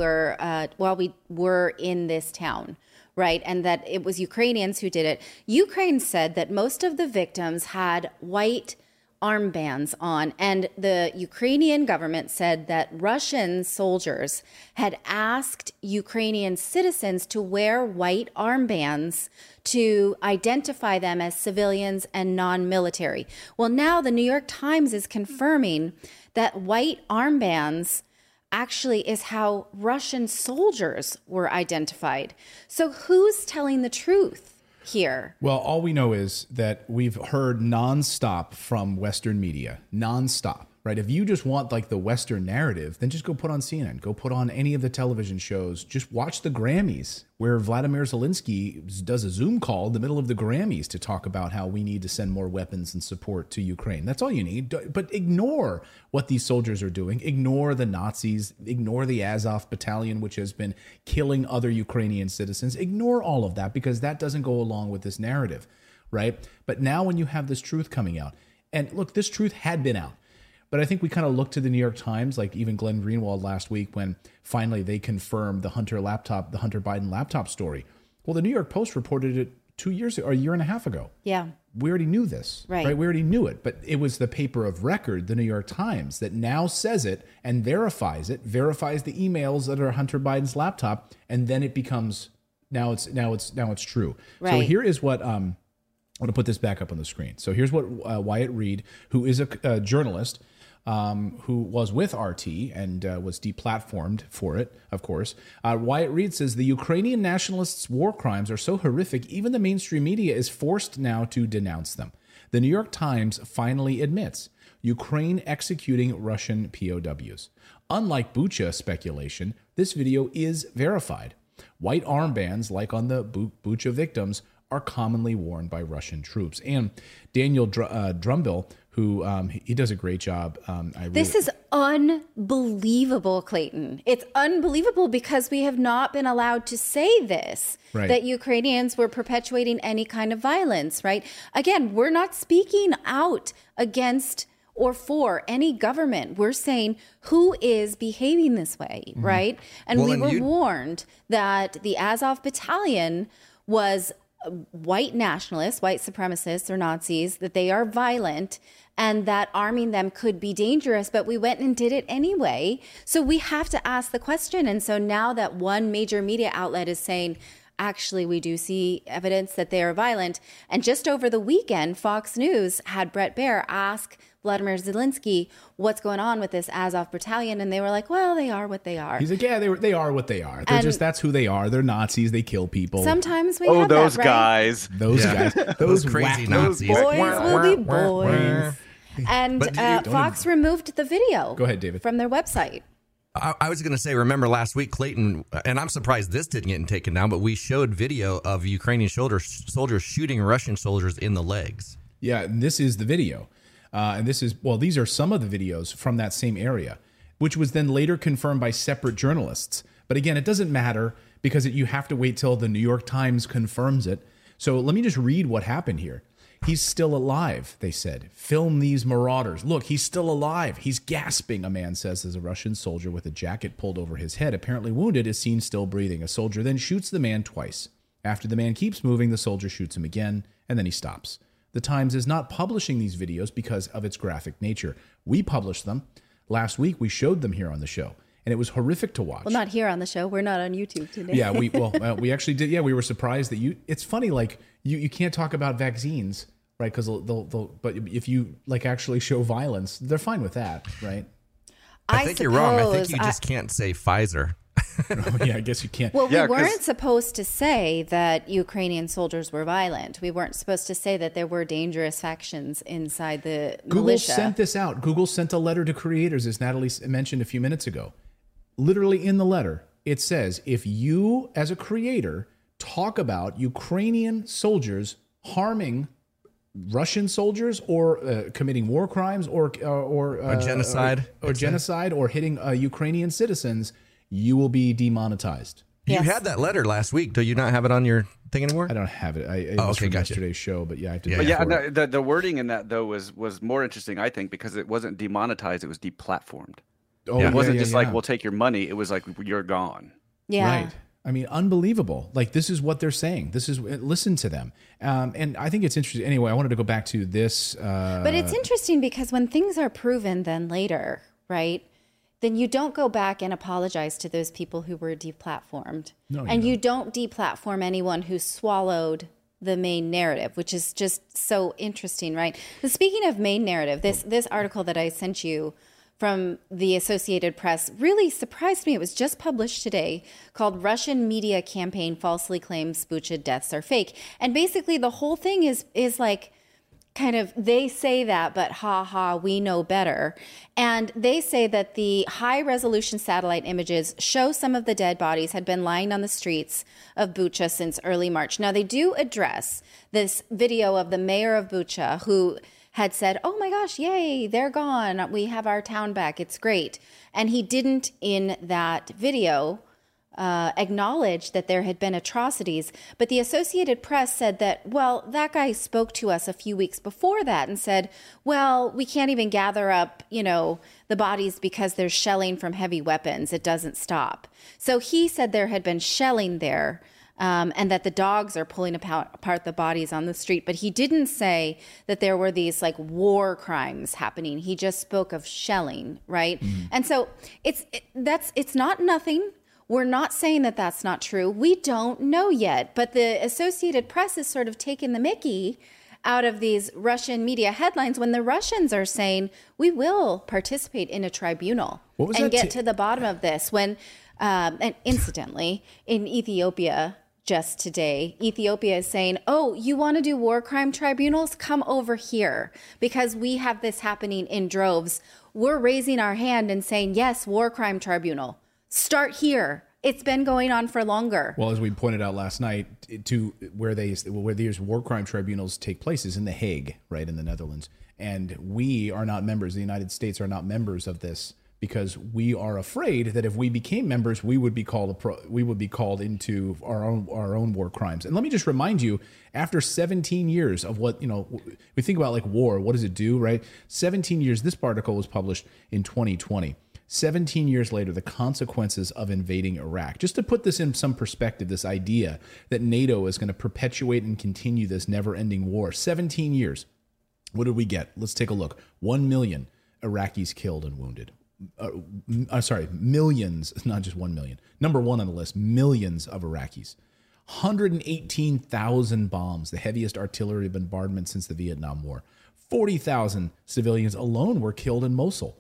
were in this town. Right. And that it was Ukrainians who did it. Ukraine said that most of the victims had white armbands on. And the Ukrainian government said that Russian soldiers had asked Ukrainian citizens to wear white armbands to identify them as civilians and non-military. Well, now the New York Times is confirming that white armbands actually is how Russian soldiers were identified. So who's telling the truth here? Well, all we know is that we've heard nonstop from Western media, nonstop, right? If you just want like the Western narrative, then just go put on CNN, go put on any of the television shows. Just watch the Grammys, where Vladimir Zelensky does a Zoom call in the middle of the Grammys to talk about how we need to send more weapons and support to Ukraine. That's all you need. But ignore what these soldiers are doing. Ignore the Nazis. Ignore the Azov battalion, which has been killing other Ukrainian citizens. Ignore all of that, because that doesn't go along with this narrative, right? But now when you have this truth coming out, and look, this truth had been out. But I think we kind of looked to the New York Times, like even Glenn Greenwald last week, when finally they confirmed the Hunter Biden laptop story. Well, the New York Post reported it 2 years ago, or a year and a half ago. Yeah. We already knew this, right? We already knew it, but it was the paper of record, the New York Times, that now says it and verifies the emails that are Hunter Biden's laptop, and then it becomes now it's true. Right. So here is what I want to put this back up on the screen. So here's what Wyatt Reed, who is a journalist, who was with RT and was deplatformed for it, of course. Wyatt Reed says the Ukrainian nationalists' war crimes are so horrific, even the mainstream media is forced now to denounce them. The New York Times finally admits Ukraine executing Russian POWs. Unlike Bucha speculation, this video is verified. White armbands, like on the Bucha victims, are commonly worn by Russian troops. And Daniel Drumbill, who he does a great job. This is unbelievable, Clayton. It's unbelievable because we have not been allowed to say this, right, that Ukrainians were perpetuating any kind of violence, right? Again, we're not speaking out against or for any government. We're saying who is behaving this way, right? And we were warned that the Azov battalion was white nationalists, white supremacists or Nazis, that they are violent and that arming them could be dangerous, but we went and did it anyway. So we have to ask the question. And so now that one major media outlet is saying, actually, we do see evidence that they are violent. And just over the weekend, Fox News had Bret Baier ask Vladimir Zelensky what's going on with this Azov battalion, and they were like, well, they are what they are. He's like, yeah, they are what they are. They're that's who they are. They're Nazis. They kill people. Sometimes we have those that, right? guys. Those guys. Those crazy Nazis. Boys will be boys. And Fox removed the video. Go ahead, David. From their website. I was going to say, remember last week, Clayton, and I'm surprised this didn't get taken down, but we showed video of Ukrainian soldiers shooting Russian soldiers in the legs. Yeah, and this is the video. And these are some of the videos from that same area, which was then later confirmed by separate journalists. But again, it doesn't matter because you have to wait till the New York Times confirms it. So let me just read what happened here. He's still alive, they said. Film these marauders. Look, he's still alive. He's gasping, a man says, as a Russian soldier with a jacket pulled over his head, apparently wounded, is seen still breathing. A soldier then shoots the man twice. After the man keeps moving, the soldier shoots him again, and then he stops. The Times is not publishing these videos because of its graphic nature. We published them. Last week, we showed them here on the show, and it was horrific to watch. Well, not here on the show. We're not on YouTube today. Yeah, we actually did. Yeah, we were surprised that it's funny, like, you can't talk about vaccines, right? Because but if you like actually show violence, they're fine with that, right? I think you're wrong. I think you just can't say Pfizer. Yeah, I guess you can't. Well, we weren't supposed to say that Ukrainian soldiers were violent. We weren't supposed to say that there were dangerous factions inside the Google militia. sent this out. Google sent a letter to creators, as Natalie mentioned a few minutes ago. Literally in the letter, it says, if you, as a creator, talk about Ukrainian soldiers harming Russian soldiers or committing war crimes or genocide or hitting Ukrainian citizens, you will be demonetized. You had that letter last week. Do you not have it on your thing anymore? I don't have it. It was from yesterday's show, but yeah, I have to. The wording in that though was more interesting, I think, because it wasn't demonetized; it was deplatformed. It wasn't just like we'll take your money. It was like you're gone. Yeah, right. I mean, unbelievable. Like, this is what they're saying. Listen to them. And I think it's interesting. Anyway, I wanted to go back to this. But it's interesting because when things are proven then later, right, then you don't go back and apologize to those people who were deplatformed. You don't deplatform anyone who swallowed the main narrative, which is just so interesting, right? But speaking of main narrative, this article that I sent you from the Associated Press really surprised me. It was just published today, called Russian Media Campaign Falsely Claims Bucha Deaths Are Fake. And basically the whole thing is like, kind of, they say that, but ha ha, we know better. And they say that the high resolution satellite images show some of the dead bodies had been lying on the streets of Bucha since early March. Now, they do address this video of the mayor of Bucha who had said, oh my gosh, yay, they're gone. We have our town back. It's great. And he didn't, in that video, acknowledged that there had been atrocities. But the Associated Press said that, well, that guy spoke to us a few weeks before that and said, well, we can't even gather up, the bodies because there's shelling from heavy weapons. It doesn't stop. So he said there had been shelling there, and that the dogs are pulling apart the bodies on the street. But he didn't say that there were these like war crimes happening. He just spoke of shelling, right? Mm-hmm. And so it's not nothing. We're not saying that that's not true. We don't know yet. But the Associated Press is sort of taking the mickey out of these Russian media headlines when the Russians are saying, we will participate in a tribunal and get to the bottom of this. When, and incidentally, in Ethiopia just today, Ethiopia is saying, oh, you want to do war crime tribunals? Come over here because we have this happening in droves. We're raising our hand and saying, yes, war crime tribunal. Start here. It's been going on for longer. Well, as we pointed out last night, to where these war crime tribunals take place is in The Hague, right, in the Netherlands. And we are not members. The United States are not members of this because we are afraid that if we became members, we would be called into our own war crimes. And let me just remind you, after 17 years of what, we think about like war, what does it do, right? 17 years. This article was published in 2020. 17 years later, the consequences of invading Iraq. Just to put this in some perspective, this idea that NATO is going to perpetuate and continue this never-ending war. 17 years. What did we get? Let's take a look. 1 million Iraqis killed and wounded. Millions, not just 1 million. Number one on the list, millions of Iraqis. 118,000 bombs, the heaviest artillery bombardment since the Vietnam War. 40,000 civilians alone were killed in Mosul.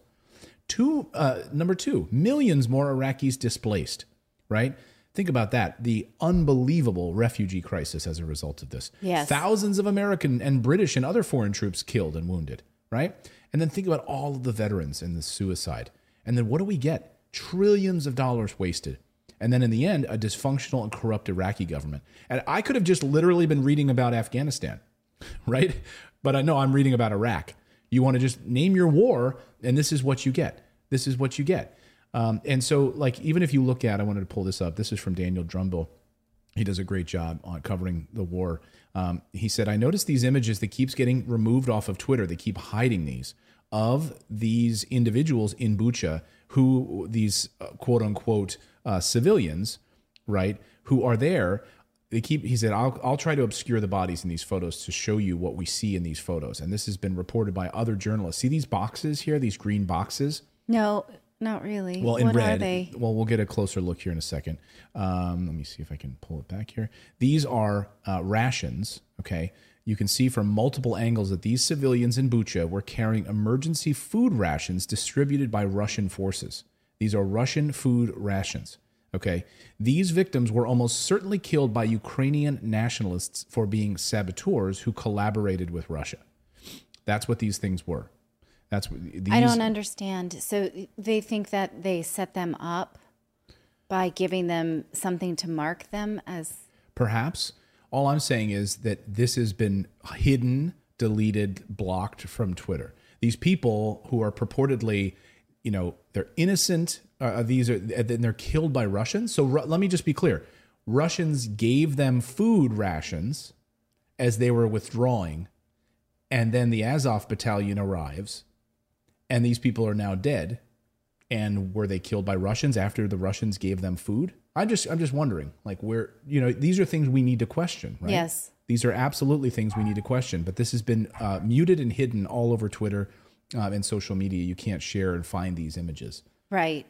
Number two, millions more Iraqis displaced, right? Think about that. The unbelievable refugee crisis as a result of this. Yes. Thousands of American and British and other foreign troops killed and wounded, right? And then think about all of the veterans and the suicide. And then what do we get? Trillions of dollars wasted. And then in the end, a dysfunctional and corrupt Iraqi government. And I could have just literally been reading about Afghanistan, right? But I know I'm reading about Iraq. You want to just name your war, and this is what you get. This is what you get. And so, like, even if you look at, I wanted to pull this up. This is from Daniel Drumbill. He does a great job on covering the war. He said, I noticed these images that keeps getting removed off of Twitter. They keep hiding these of these individuals in Bucha who these quote unquote civilians, right, who are there. He said, I'll try to obscure the bodies in these photos to show you what we see in these photos. And this has been reported by other journalists. See these boxes here, these green boxes? No, not really. Well, in what red. Are they? Well, we'll get a closer look here in a second. Let me see if I can pull it back here. These are rations, okay? You can see from multiple angles that these civilians in Bucha were carrying emergency food rations distributed by Russian forces. These are Russian food rations. Okay, these victims were almost certainly killed by Ukrainian nationalists for being saboteurs who collaborated with Russia. That's what these things were. That's what these. I don't understand. So they think that they set them up by giving them something to mark them as. Perhaps. All I'm saying is that this has been hidden, deleted, blocked from Twitter. These people who are purportedly, they're innocent. Then they're killed by Russians. So let me just be clear. Russians gave them food rations as they were withdrawing. And then the Azov battalion arrives. And these people are now dead. And were they killed by Russians after the Russians gave them food? I'm just wondering, like, where, these are things we need to question, right? Yes. These are absolutely things we need to question. But this has been muted and hidden all over Twitter and social media. You can't share and find these images. Right.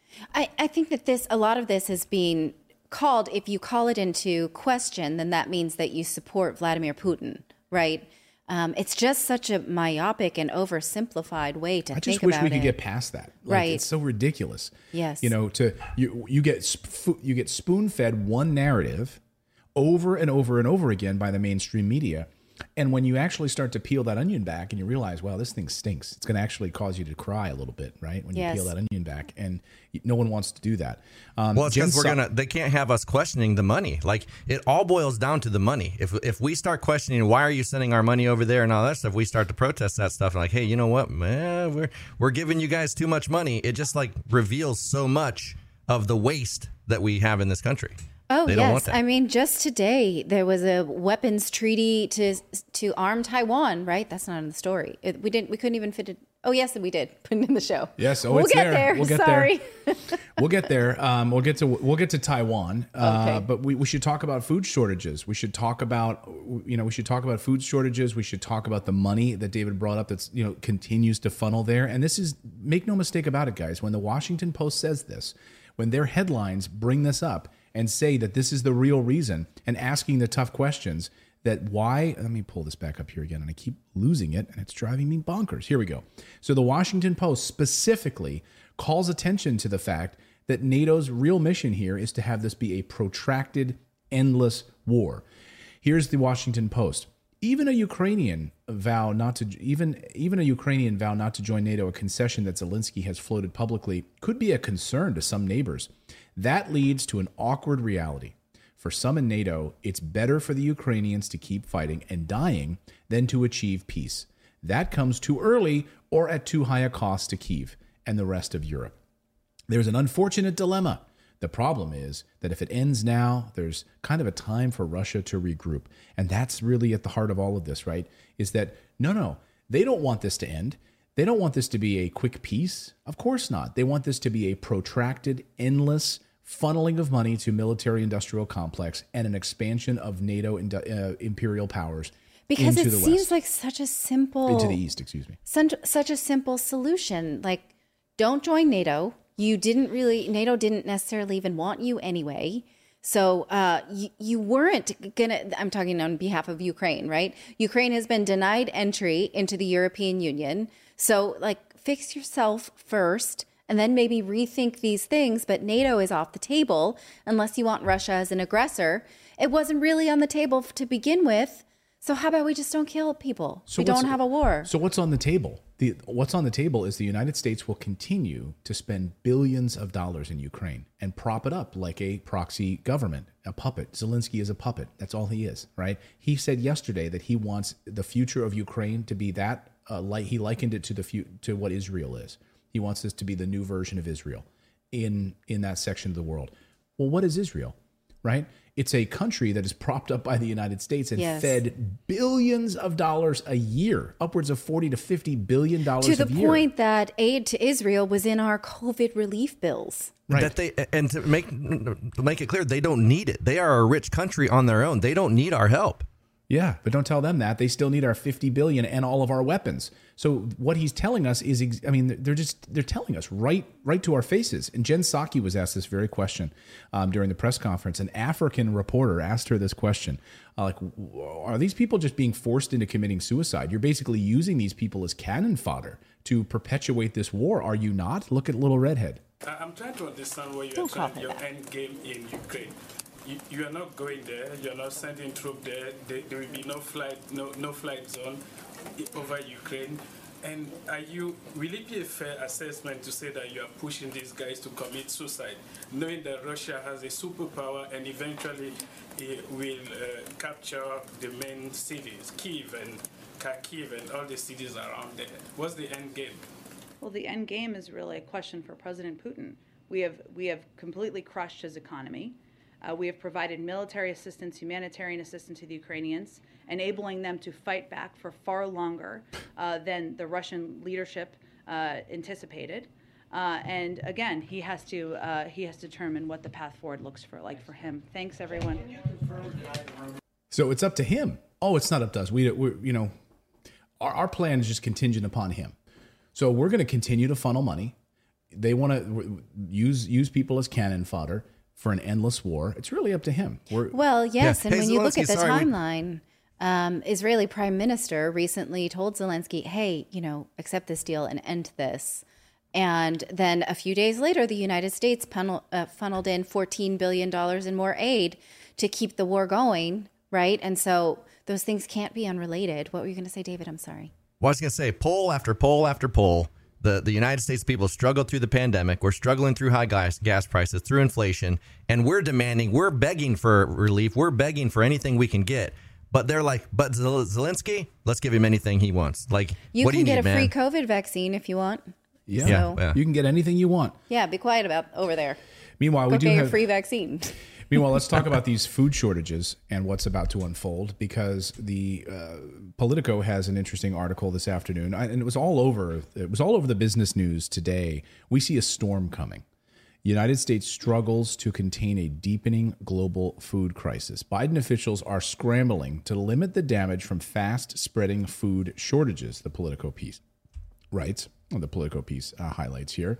I think that a lot of this is being called, if you call it into question, then that means that you support Vladimir Putin, right? It's just such a myopic and oversimplified way to think about it. I just wish we could get past that. Right. It's so ridiculous. Yes. You get spoon-fed one narrative over and over and over again by the mainstream media. And when you actually start to peel that onion back and you realize, wow, this thing stinks, it's going to actually cause you to cry a little bit, right? When you peel that onion back, and no one wants to do that. Well, it's because they can't have us questioning the money. Like, it all boils down to the money. If we start questioning, why are you sending our money over there and all that stuff, we start to protest that stuff. And like, hey, you know what, man, we're giving you guys too much money. It just like reveals so much of the waste that we have in this country. Oh, yes. I mean, just today, there was a weapons treaty to arm Taiwan, right? That's not in the story. We couldn't even fit it. Oh, yes, we did. Put it in the show. Yes. We'll get there. We'll get there. We'll get there. We'll get to Taiwan. Okay. But we should talk about food shortages. We should talk about, food shortages. We should talk about the money that David brought up that's, continues to funnel there. And this is, make no mistake about it, guys. When the Washington Post says this, when their headlines bring this up, and say that this is the real reason, and asking the tough questions that why, let me pull this back up here again, and I keep losing it, and it's driving me bonkers. Here we go. So the Washington Post specifically calls attention to the fact that NATO's real mission here is to have this be a protracted, endless war. Here's the Washington Post. Even a Ukrainian vow not to join NATO, a concession that Zelensky has floated publicly, could be a concern to some neighbors. That leads to an awkward reality. For some in NATO, it's better for the Ukrainians to keep fighting and dying than to achieve peace. That comes too early or at too high a cost to Kyiv and the rest of Europe. There's an unfortunate dilemma. The problem is that if it ends now, there's kind of a time for Russia to regroup. And that's really at the heart of all of this, right? Is that, no, they don't want this to end. They don't want this to be a quick peace. Of course not. They want this to be a protracted, endless funneling of money to military-industrial complex and an expansion of NATO imperial powers because into the West. Because it seems like into the East, excuse me. Such a simple solution. Like, don't join NATO. NATO didn't necessarily even want you anyway. So you weren't gonna, I'm talking on behalf of Ukraine, right? Ukraine has been denied entry into the European Union. So fix yourself first and then maybe rethink these things. But NATO is off the table unless you want Russia as an aggressor. It wasn't really on the table to begin with. So how about we just don't kill people? We don't have a war. So what's on the table? What's on the table is the United States will continue to spend billions of dollars in Ukraine and prop it up like a proxy government, a puppet. Zelensky is a puppet. That's all he is, right? He said yesterday that he wants the future of Ukraine to be that, he likened it to what Israel is. He wants this to be the new version of Israel in that section of the world. Well, what is Israel, right? It's a country that is propped up by the United States and fed billions of dollars a year, upwards of $40 to $50 billion a year. To the point that aid to Israel was in our COVID relief bills. Right. To make it clear, they don't need it. They are a rich country on their own. They don't need our help. Yeah, but don't tell them that. They still need our $50 billion and all of our weapons. So what he's telling us is, they're telling us right to our faces. And Jen Psaki was asked this very question during the press conference. An African reporter asked her this question, are these people just being forced into committing suicide? You're basically using these people as cannon fodder to perpetuate this war, are you not? Look at Little Redhead. I'm trying to understand where you're trying your end game in Ukraine. You are not going there. You are not sending troops there. There will be no flight zone over Ukraine. And will it be a fair assessment to say that you are pushing these guys to commit suicide, knowing that Russia has a superpower and eventually it will capture the main cities, Kyiv and Kharkiv and all the cities around there? What's the end game? Well, the end game is really a question for President Putin. We have completely crushed his economy. We have provided military assistance, humanitarian assistance to the Ukrainians, enabling them to fight back for far longer than the Russian leadership anticipated. And again, he has to determine what the path forward looks like for him. Thanks, everyone. So it's up to him. Oh, it's not up to us. Our plan is just contingent upon him. So we're going to continue to funnel money. They want to use people as cannon fodder for an endless war. It's really up to him. And when you look at the timeline, Israeli Prime Minister recently told Zelensky, hey, accept this deal and end this. And then a few days later, the United States funneled in $14 billion in more aid to keep the war going, right? And so those things can't be unrelated. What were you going to say, David? I'm sorry. Well, I was going to say, poll after poll after poll, the United States people struggled through the pandemic. We're struggling through high gas prices, through inflation, and we're begging for relief. We're begging for anything we can get. But they're like, but Zelensky, let's give him anything he wants. Like, you what do you can need, get a man? free COVID vaccine if you want. Yeah. So, You can get anything you want. Yeah, be quiet about over there. Meanwhile, we do get have your free vaccine. Meanwhile, let's talk about these food shortages and what's about to unfold, because the Politico has an interesting article this afternoon, and it was all over. It was all over the business news today. We see a storm coming. The United States struggles to contain a deepening global food crisis. Biden officials are scrambling to limit the damage from fast-spreading food shortages, the Politico piece writes. The Politico piece highlights here.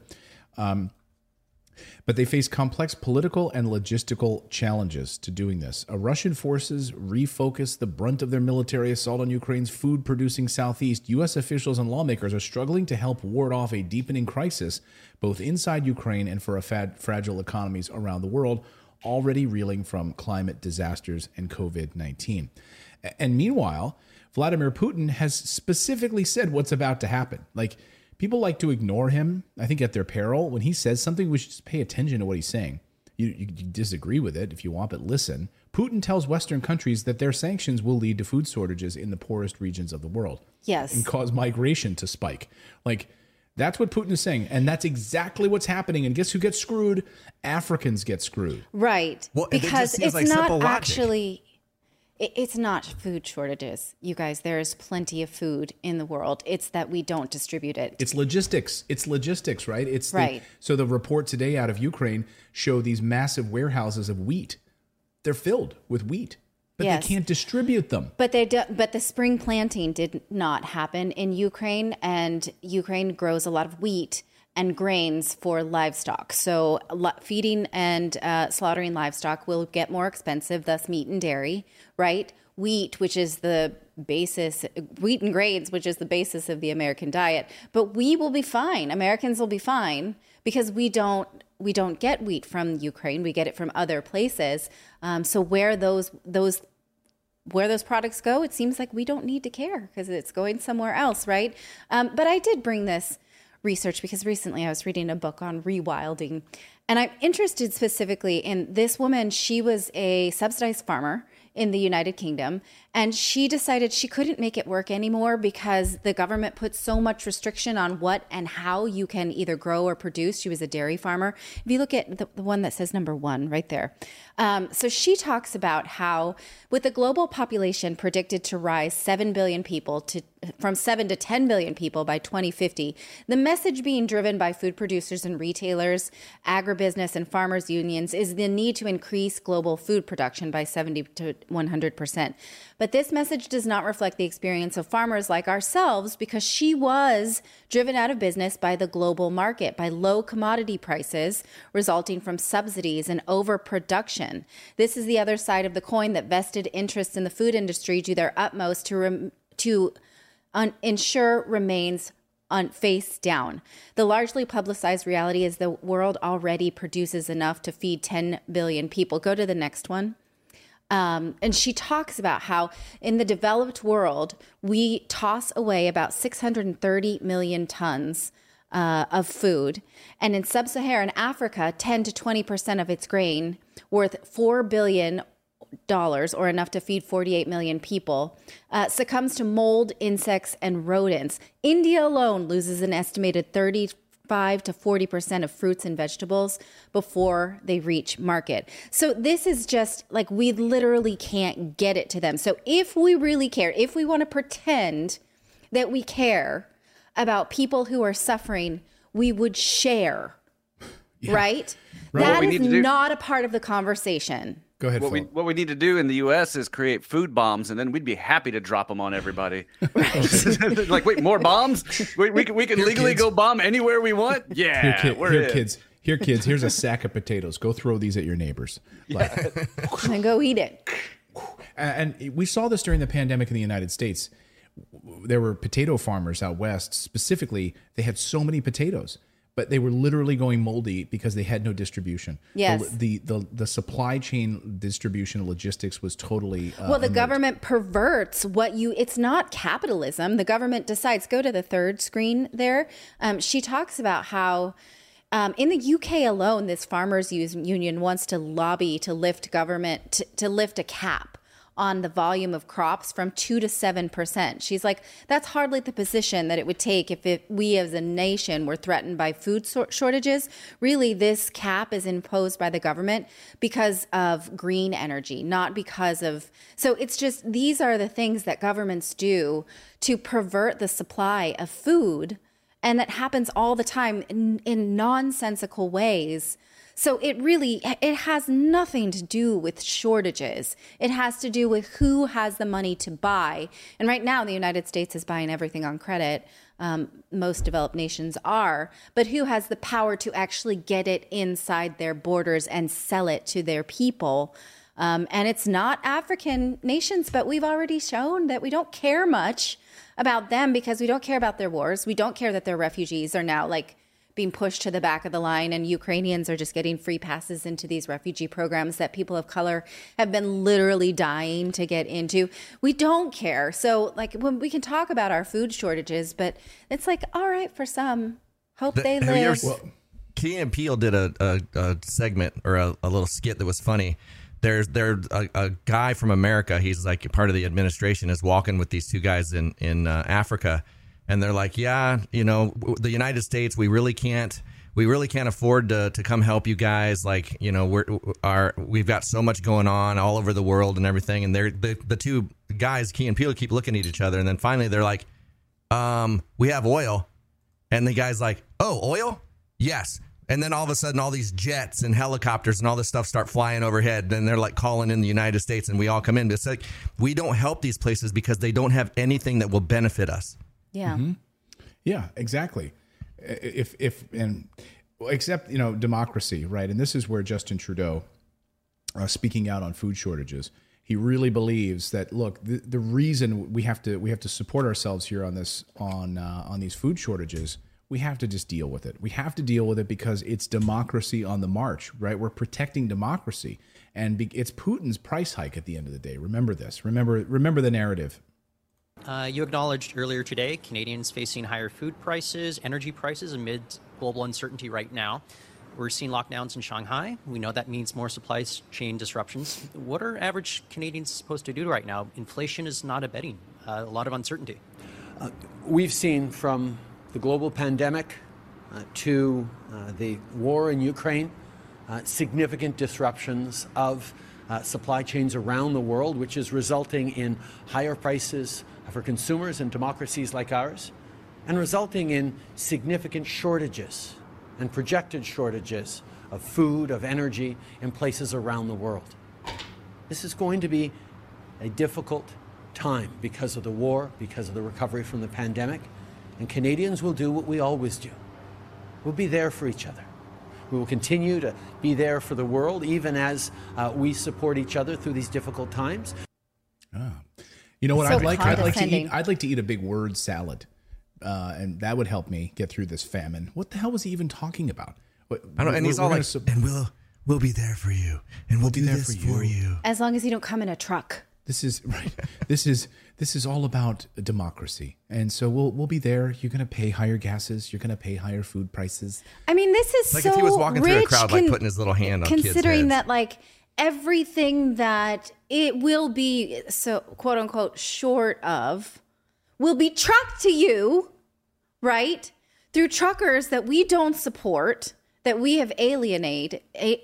But they face complex political and logistical challenges to doing this. Russian forces refocus the brunt of their military assault on Ukraine's food-producing southeast. U.S. officials and lawmakers are struggling to help ward off a deepening crisis, both inside Ukraine and for fragile economies around the world, already reeling from climate disasters and COVID-19. And meanwhile, Vladimir Putin has specifically said what's about to happen. Like, people like to ignore him, I think, at their peril. When he says something, we should just pay attention to what he's saying. You disagree with it if you want, but listen. Putin tells Western countries that their sanctions will lead to food shortages in the poorest regions of the world. Yes. And cause migration to spike. Like, that's what Putin is saying. And that's exactly what's happening. And guess who gets screwed? Africans get screwed. Right. Well, because it's like not actually... It's not food shortages, you guys. There is plenty of food in the world. It's that we don't distribute it. It's logistics. It's logistics, right? It's right. So the report today out of Ukraine show these massive warehouses of wheat. They're filled with wheat, but yes. they can't distribute them. But the spring planting did not happen in Ukraine, and Ukraine grows a lot of wheat and grains for livestock. So feeding and slaughtering livestock will get more expensive, thus meat and dairy, right? Wheat, which is the basis, wheat and grains, which is the basis of the American diet. But we will be fine. Americans will be fine because we don't get wheat from Ukraine. We get it from other places. So where those products go, it seems like we don't need to care because it's going somewhere else, right? But I did bring this research because recently I was reading a book on rewilding, and I'm interested specifically in this woman. She was a subsidized farmer in the United Kingdom, and she decided she couldn't make it work anymore because the government put so much restriction on what and how you can either grow or produce. She was a dairy farmer. If you look at the one that says number 1 right there. So she talks about how with the global population predicted to rise 7 billion people from 7 to 10 billion people by 2050, the message being driven by food producers and retailers, agribusiness and farmers unions is the need to increase global food production by 70 to 100%. But this message does not reflect the experience of farmers like ourselves because she was driven out of business by the global market, by low commodity prices resulting from subsidies and overproduction. This is the other side of the coin that vested interests in the food industry do their utmost to ensure remains face down. The largely publicized reality is the world already produces enough to feed 10 billion people. Go to the next one. And she talks about how in the developed world, we toss away about 630 million tons of food. And in sub-Saharan Africa, 10 to 20% of its grain, worth $4 billion, or enough to feed 48 million people, succumbs to mold, insects, and rodents. India alone loses an estimated 35 to 40% of fruits and vegetables before they reach market. So this is just like we literally can't get it to them. So if we really care, if we want to pretend that we care about people who are suffering, we would share, right? That is not a part of the conversation. Go ahead, Phil. What we need to do in the U.S. is create food bombs, and then we'd be happy to drop them on everybody. Like, wait, more bombs? We can legally go bomb anywhere we want? Yeah, kids. Here, kids, here's a sack of potatoes. Go throw these at your neighbors. And go eat it. And we saw this during the pandemic in the United States. There were potato farmers out west. Specifically, they had so many potatoes. but they were literally going moldy because they had no distribution. Yes. The supply chain distribution logistics was totally well, the government perverts it's not capitalism. The government decides. Go to the third screen there. She talks about how in the UK alone, this farmers union wants to lobby to lift government to lift a cap on the volume of crops from 2 to 7%. She's like, that's hardly the position that it would take if we as a nation were threatened by food shortages. Really, this cap is imposed by the government because of green energy, not because of... So it's just, these are the things that governments do to pervert the supply of food, and that happens all the time in nonsensical ways. So it has nothing to do with shortages. It has to do with who has the money to buy. And right now, the United States is buying everything on credit. Most developed nations are. But who has the power to actually get it inside their borders and sell it to their people? And it's not African nations, but we've already shown that we don't care much about them because we don't care about their wars. We don't care that their refugees are now being pushed to the back of the line, and Ukrainians are just getting free passes into these refugee programs that people of color have been literally dying to get into. We don't care. So when we can talk about our food shortages, but it's all right for some. Hope they live. Key and Peele did a segment or a little skit that was funny. There's a guy from America. He's part of the administration is walking with these two guys in Africa. And they're like, yeah, the United States, we really can't afford to come help you guys. We've got so much going on all over the world and everything. And the two guys, Key and Peele, keep looking at each other. And then finally they're like, we have oil. And the guy's like, oh, oil? Yes. And then all of a sudden, all these jets and helicopters and all this stuff start flying overhead. Then they're calling in the United States, and we all come in. It's we don't help these places because they don't have anything that will benefit us. Yeah. Mm-hmm. Yeah, exactly. Except democracy, right? And this is where Justin Trudeau, speaking out on food shortages, he really believes that look, the reason we have to support ourselves here on this on these food shortages, we have to just deal with it. We have to deal with it because it's democracy on the march, right? We're protecting democracy, and it's Putin's price hike at the end of the day. Remember this. Remember the narrative. You acknowledged earlier today Canadians facing higher food prices, energy prices amid global uncertainty right now. We're seeing lockdowns in Shanghai. We know that means more supply chain disruptions. What are average Canadians supposed to do right now? Inflation is not abating. A lot of uncertainty. We've seen from the global pandemic to the war in Ukraine, significant disruptions of supply chains around the world, which is resulting in higher prices for consumers and democracies like ours, and resulting in significant shortages and projected shortages of food, of energy in places around the world. This is going to be a difficult time because of the war, because of the recovery from the pandemic, and Canadians will do what we always do. We'll be there for each other. We will continue to be there for the world, even as we support each other through these difficult times. You know what I'd like to eat a big word salad, and that would help me get through this famine. What the hell was he even talking about? I don't. And he's all like, "And we'll be there for you, and we'll do this for you." As long as you don't come in a truck. This is right. This is all about democracy, and so we'll be there. You're going to pay higher gases. You're going to pay higher food prices. I mean, this is like so if he was walking rich, through a crowd, putting his little hand on kids' heads. Considering that, everything that it will be so quote unquote short of will be trucked to you, right? Through truckers that we don't support, that we have alienated.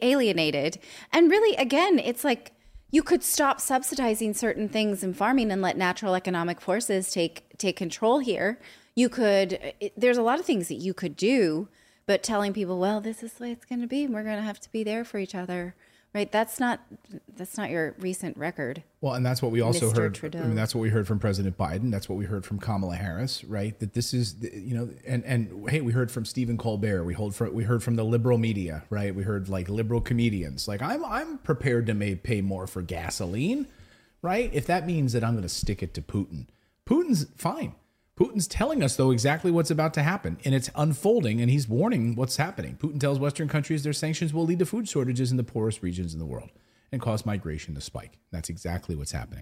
And really, again, it's like you could stop subsidizing certain things in farming and let natural economic forces take control here. There's a lot of things that you could do, but telling people, well, this is the way it's going to be, and we're going to have to be there for each other. Right, that's not your recent record. Well, and that's what we also Mr. heard. Trudeau. I mean, that's what we heard from President Biden. That's what we heard from Kamala Harris. Right, that this is, and hey, we heard from Stephen Colbert. We heard from the liberal media. Right, we heard liberal comedians. I'm prepared to pay more for gasoline. Right, if that means that I'm going to stick it to Putin. Putin's fine. Putin's telling us, though, exactly what's about to happen, and it's unfolding, and he's warning what's happening. Putin tells Western countries their sanctions will lead to food shortages in the poorest regions in the world and cause migration to spike. That's exactly what's happening.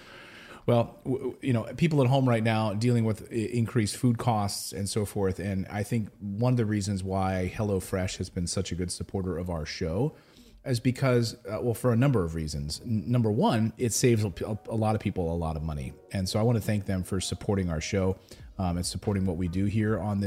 Well, people at home right now dealing with increased food costs and so forth, and I think one of the reasons why HelloFresh has been such a good supporter of our show is because, for a number of reasons. Number one, it saves a lot of people a lot of money. And so I want to thank them for supporting our show and supporting what we do here on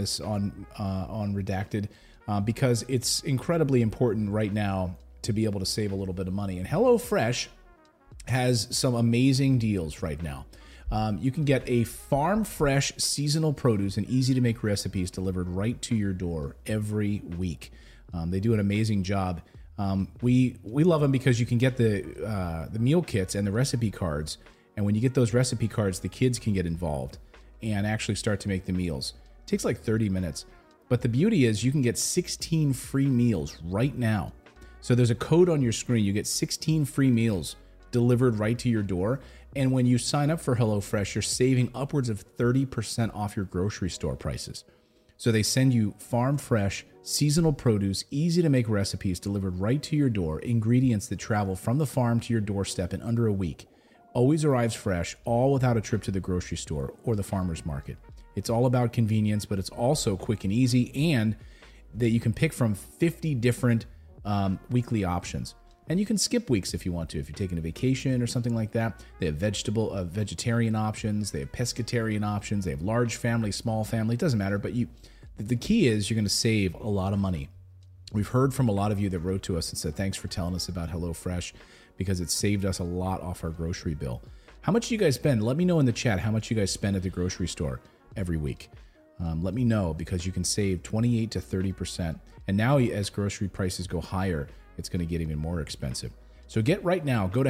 Redacted, because it's incredibly important right now to be able to save a little bit of money. And HelloFresh has some amazing deals right now. You can get a farm fresh seasonal produce and easy to make recipes delivered right to your door every week. They do an amazing job. We love them because you can get the meal kits and the recipe cards, and when you get those recipe cards, the kids can get involved and actually start to make the meals. It takes like 30 minutes, but the beauty is you can get 16 free meals right now. So there's a code on your screen. You get 16 free meals delivered right to your door, and when you sign up for HelloFresh, you're saving upwards of 30% off your grocery store prices. So they send you farm fresh, seasonal produce, easy to make recipes delivered right to your door, ingredients that travel from the farm to your doorstep in under a week. Always arrives fresh, all without a trip to the grocery store or the farmer's market. It's all about convenience, but it's also quick and easy, and that you can pick from 50 different weekly options. And you can skip weeks if you want to, if you're taking a vacation or something like that. They have vegetarian options, they have pescatarian options, they have large family, small family, it doesn't matter, but the key is you're going to save a lot of money. We've heard from a lot of you that wrote to us and said, thanks for telling us about HelloFresh, because it saved us a lot off our grocery bill. How much do you guys spend? Let me know in the chat how much you guys spend at the grocery store every week. Let me know, because you can save 28 to 30%. And now as grocery prices go higher, it's going to get even more expensive. So get right now, go to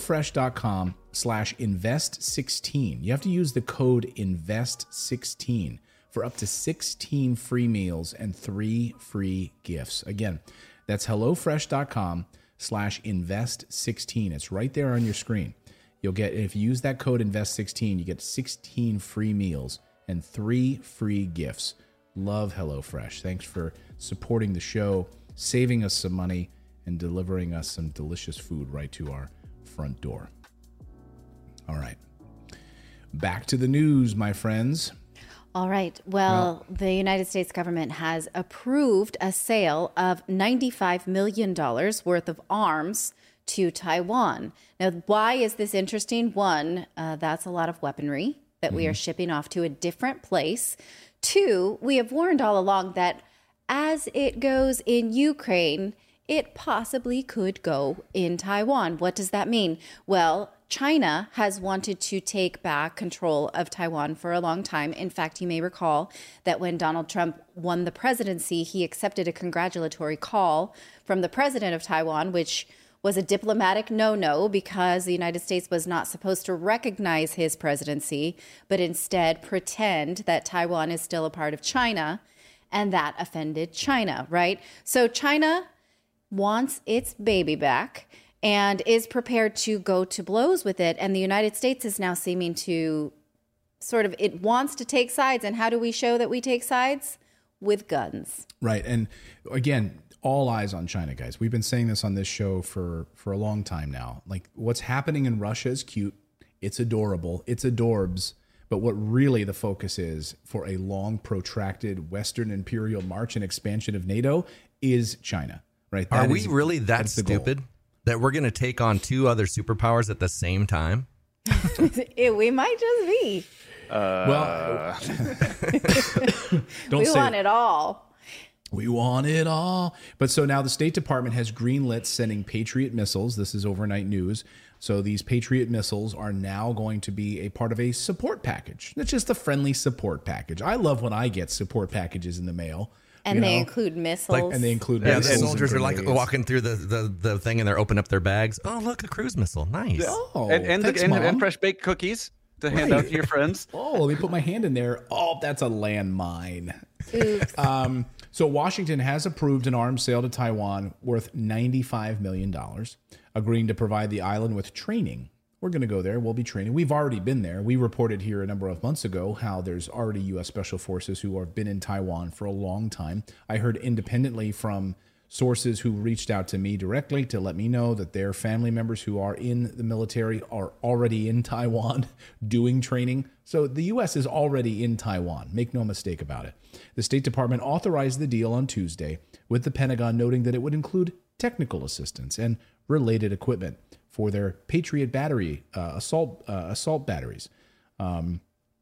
HelloFresh.com/invest16. You have to use the code invest16 for up to 16 free meals and 3 free gifts. Again, that's HelloFresh.com/invest16. It's right there on your screen. You'll get, if you use that code invest16, you get 16 free meals and 3 free gifts. Love HelloFresh. Thanks for supporting the show, saving us some money, and delivering us some delicious food right to our front door. All right. Back to the news, my friends. All right. Well, the United States government has approved a sale of $95 million worth of arms to Taiwan. Now, why is this interesting? One, that's a lot of weaponry that we are shipping off to a different place. Two, we have warned all along that as it goes in Ukraine, it possibly could go in Taiwan. What does that mean? Well, China has wanted to take back control of Taiwan for a long time. In fact, you may recall that when Donald Trump won the presidency, he accepted a congratulatory call from the president of Taiwan, which was a diplomatic no-no because the United States was not supposed to recognize his presidency, but instead pretend that Taiwan is still a part of China, and that offended China, right? So China wants its baby back and is prepared to go to blows with it. And the United States is now seeming to it wants to take sides. And how do we show that we take sides? With guns. Right. And again, all eyes on China, guys. We've been saying this on this show for a long time now. Like, what's happening in Russia is cute. It's adorable. It's adorbs. But what really the focus is for a long, protracted Western imperial march and expansion of NATO is China. Right? Are we really that stupid that we're going to take on 2 other superpowers at the same time? We might just be. Well, we want it all. We want it all. But so now the State Department has greenlit sending Patriot missiles. This is overnight news. So these Patriot missiles are now going to be a part of a support package. It's just a friendly support package. I love when I get support packages in the mail. And they include missiles. And they include missiles. And soldiers are like walking through the thing and they're opening up their bags. Oh, look, a cruise missile. Nice. Oh, and fresh baked cookies to hand out to your friends. Oh, let me put my hand in there. Oh, that's a landmine. Oops. So Washington has approved an arms sale to Taiwan worth $95 million, agreeing to provide the island with training, we're going to go there. We'll be training. We've already been there. We reported here a number of months ago how there's already U.S. Special Forces who have been in Taiwan for a long time. I heard independently from sources who reached out to me directly to let me know that their family members who are in the military are already in Taiwan doing training. So the U.S. is already in Taiwan. Make no mistake about it. The State Department authorized the deal on Tuesday, with the Pentagon noting that it would include technical assistance and related equipment for their Patriot battery assault batteries. And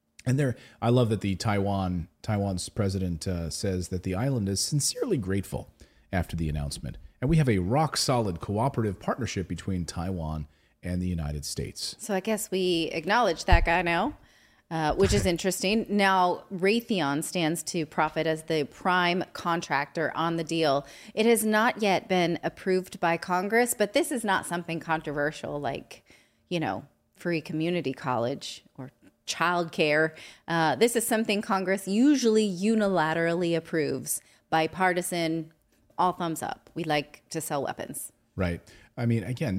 I love that Taiwan's president says that the island is sincerely grateful after the announcement, and we have a rock-solid cooperative partnership between Taiwan and the United States. So I guess we acknowledge that guy now, which is interesting. Now, Raytheon stands to profit as the prime contractor on the deal. It has not yet been approved by Congress, but this is not something controversial like, free community college or childcare. This is something Congress usually unilaterally approves, bipartisan. All thumbs up. We like to sell weapons. Right. I mean, again,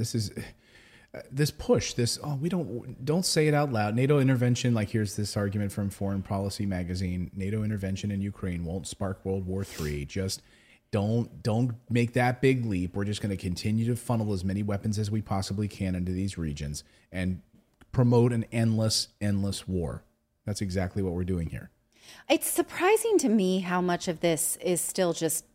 this push, we don't say it out loud. NATO intervention, like here's this argument from Foreign Policy magazine. NATO intervention in Ukraine won't spark World War III. Just don't make that big leap. We're just going to continue to funnel as many weapons as we possibly can into these regions and promote an endless war. That's exactly what we're doing here. It's surprising to me how much of this is still just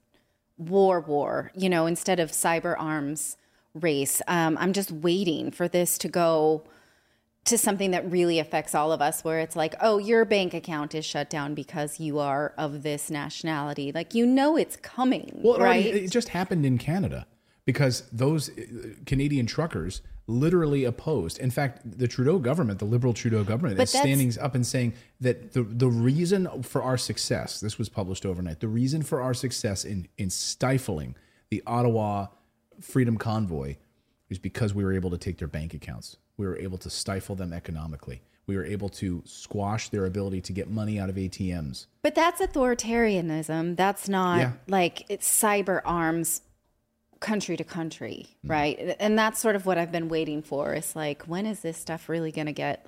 war, instead of cyber arms race. I'm just waiting for this to go to something that really affects all of us, where it's like, oh, your bank account is shut down because you are of this nationality. Like, it's coming, right? It just happened in Canada because those Canadian truckers literally opposed. In fact, the Trudeau government, the Liberal Trudeau government, is standing up and saying that the reason for our success, this was published overnight, the reason for our success in stifling the Ottawa Freedom Convoy is because we were able to take their bank accounts. We were able to stifle them economically. We were able to squash their ability to get money out of ATMs. But that's authoritarianism. That's not it's cyber arms country to country, right? And that's sort of what I've been waiting for. It's like, when is this stuff really going to get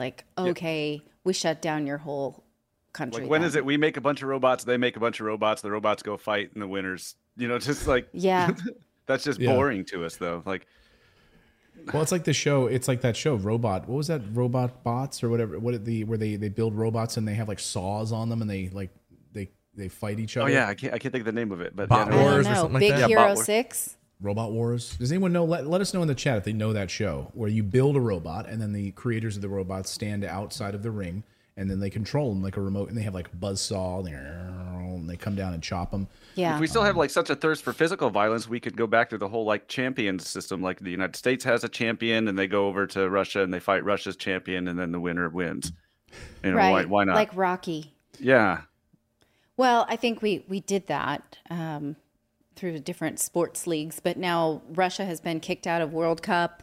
we shut down your whole country? Like, when is it we make a bunch of robots, they make a bunch of robots, the robots go fight, and the winners, just like, that's just boring to us, though. Like, well, it's like the show. It's like that show, Robot. What was that? Robot Bots or whatever. Where they build robots and they have like saws on them and they fight each other. Oh yeah, I can't think of the name of it. But Bot Wars or something Big like that. Hero 6. Robot Wars. Does anyone know? Let us know in the chat if they know that show, where you build a robot and then the creators of the robots stand outside of the ring and then they control them like a remote, and they have like a buzzsaw and they come down and chop them. Yeah. If we still have like such a thirst for physical violence, we could go back to the whole like champion system. Like the United States has a champion, and they go over to Russia and they fight Russia's champion, and then the winner wins. Right. Why not? Like Rocky. Yeah. Well, I think we did that through different sports leagues, but now Russia has been kicked out of World Cup,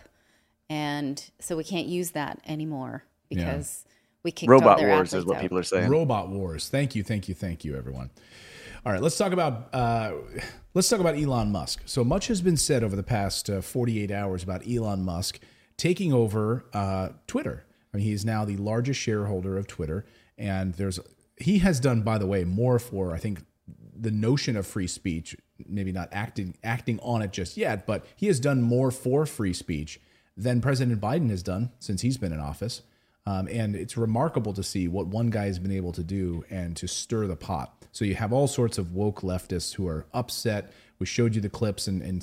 and so we can't use that anymore because we kicked all their Wars is what out. people are saying. Robot Wars. Thank you, everyone. All right, let's talk about Elon Musk. So much has been said over the past 48 hours about Elon Musk taking over Twitter. I mean, he is now the largest shareholder of Twitter, and he has done, by the way, more for, I think, the notion of free speech, maybe not acting on it just yet, but he has done more for free speech than President Biden has done since he's been in office. And it's remarkable to see what one guy has been able to do and to stir the pot. So you have all sorts of woke leftists who are upset. We showed you the clips and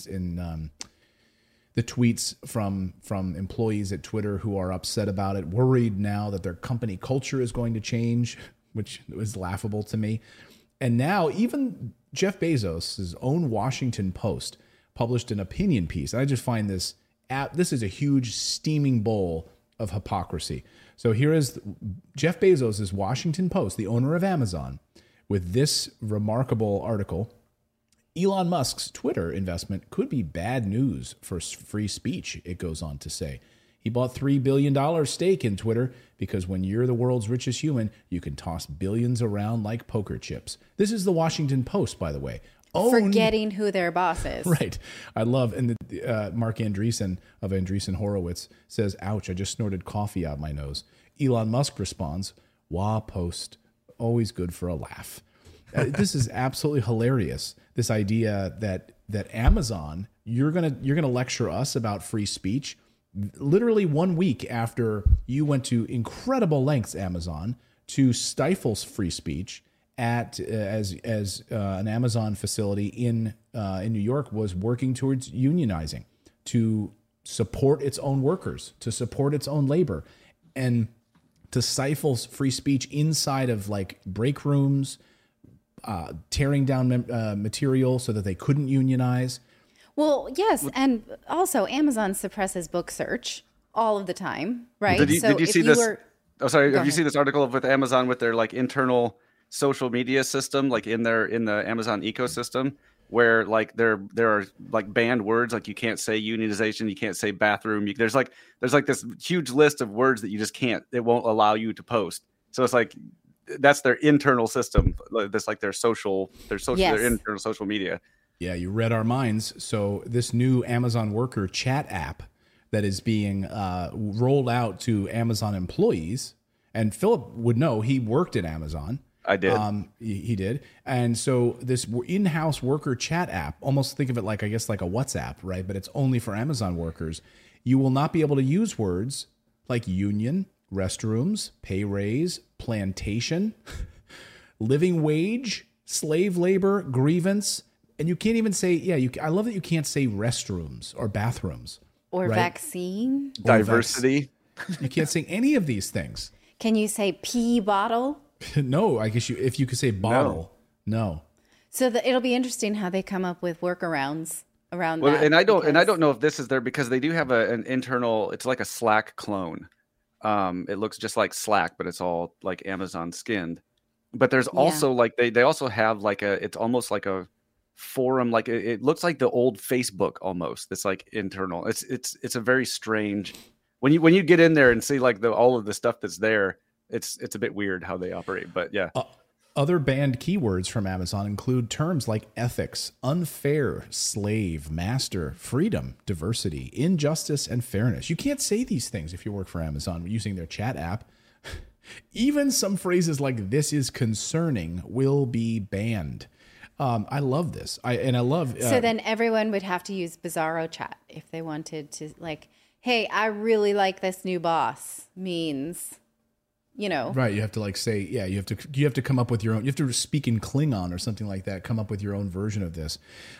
the tweets from employees at Twitter who are upset about it, worried now that their company culture is going to change, which was laughable to me. And now even Jeff Bezos' own Washington Post published an opinion piece. And I just find this is a huge steaming bowl of hypocrisy. So here is Jeff Bezos' Washington Post, the owner of Amazon, with this remarkable article. Elon Musk's Twitter investment could be bad news for free speech, it goes on to say. He bought $3 billion stake in Twitter because when you're the world's richest human, you can toss billions around like poker chips. This is the Washington Post, by the way. forgetting who their boss is. Right. I love, and Mark Andreessen of Andreessen Horowitz says, ouch, I just snorted coffee out my nose. Elon Musk responds, wah post, always good for a laugh. This is absolutely hilarious. This idea that Amazon, you're gonna lecture us about free speech, literally 1 week after you went to incredible lengths, Amazon, to stifle free speech at as an Amazon facility in New York was working towards unionizing to support its own workers, to support its own labor, and to stifle free speech inside of like break rooms, tearing down material so that they couldn't unionize. Well, yes, and also Amazon suppresses book search all of the time, right? Did you see this? Have you seen this article with Amazon with their like internal social media system, like in the Amazon ecosystem, where like there are like banned words, like you can't say unionization, you can't say bathroom. There's like this huge list of words that you just can't. It won't allow you to post. So it's like that's their internal system. That's like their internal social media. Yeah, you read our minds. So this new Amazon worker chat app that is being rolled out to Amazon employees, and Philip would know, he worked at Amazon. I did. He did. And so this in-house worker chat app, almost think of it like, I guess, like a WhatsApp, right? But it's only for Amazon workers. You will not be able to use words like union, restrooms, pay raise, plantation, living wage, slave labor, grievance. And you can't even say, I love that you can't say restrooms or bathrooms. Or right? Vaccine. Diversity. You can't say any of these things. Can you say pee bottle? No, I guess if you could say bottle, no. So it'll be interesting how they come up with workarounds around that. And I don't know if this is there, because they do have an internal. It's like a Slack clone. It looks just like Slack, but it's all like Amazon skinned. But there's also like they also have like it's almost like a forum, like it looks like the old Facebook almost. It's like internal. It's a very strange. When you get in there and see like all of the stuff that's there. It's a bit weird how they operate, but yeah. Other banned keywords from Amazon include terms like ethics, unfair, slave, master, freedom, diversity, injustice, and fairness. You can't say these things if you work for Amazon using their chat app. Even some phrases like "this is concerning" will be banned. I love this. I love. So then everyone would have to use Bizarro chat if they wanted to, like, "Hey, I really like this new boss." Means. Right. You have to like say, you have to come up with your own, you have to speak in Klingon or something like that, come up with your own version of this.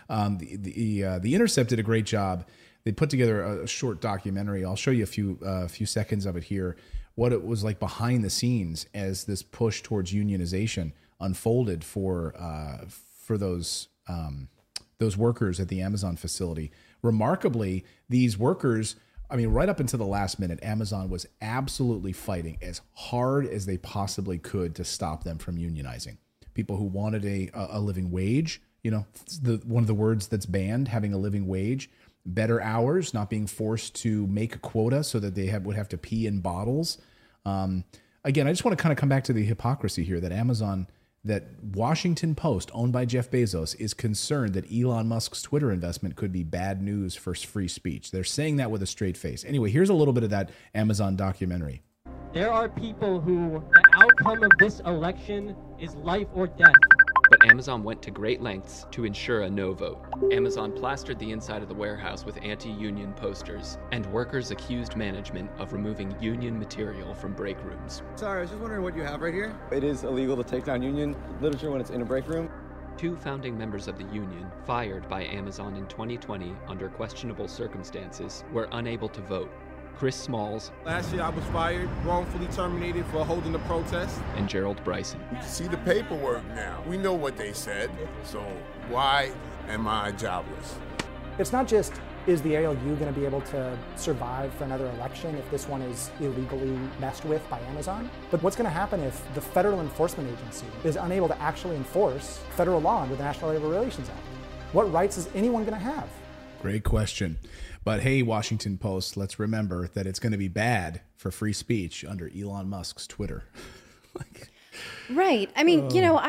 The Intercept did a great job. They put together a short documentary. I'll show you a few seconds of it here, what it was like behind the scenes as this push towards unionization unfolded for those workers at the Amazon facility. Remarkably, these workers, I mean, right up until the last minute, Amazon was absolutely fighting as hard as they possibly could to stop them from unionizing. People who wanted a living wage, one of the words that's banned, having a living wage, better hours, not being forced to make a quota so that they would have to pee in bottles. Again, I just want to kind of come back to the hypocrisy here that Washington Post, owned by Jeff Bezos, is concerned that Elon Musk's Twitter investment could be bad news for free speech. They're saying that with a straight face. Anyway, here's a little bit of that Amazon documentary. There are people who the outcome of this election is life or death. But Amazon went to great lengths to ensure a no vote. Amazon plastered the inside of the warehouse with anti-union posters, and workers accused management of removing union material from break rooms. Sorry, I was just wondering what you have right here. It is illegal to take down union literature when it's in a break room. 2 founding members of the union, fired by Amazon in 2020 under questionable circumstances, were unable to vote. Chris Smalls. Last year I was fired, wrongfully terminated for holding a protest. And Gerald Bryson. You can see the paperwork now. We know what they said, so why am I jobless? It's not just, is the ALU going to be able to survive for another election if this one is illegally messed with by Amazon? But what's going to happen if the Federal Enforcement Agency is unable to actually enforce federal law under the National Labor Relations Act? What rights is anyone going to have? Great question. But hey, Washington Post, let's remember that it's going to be bad for free speech under Elon Musk's Twitter. Right. I mean,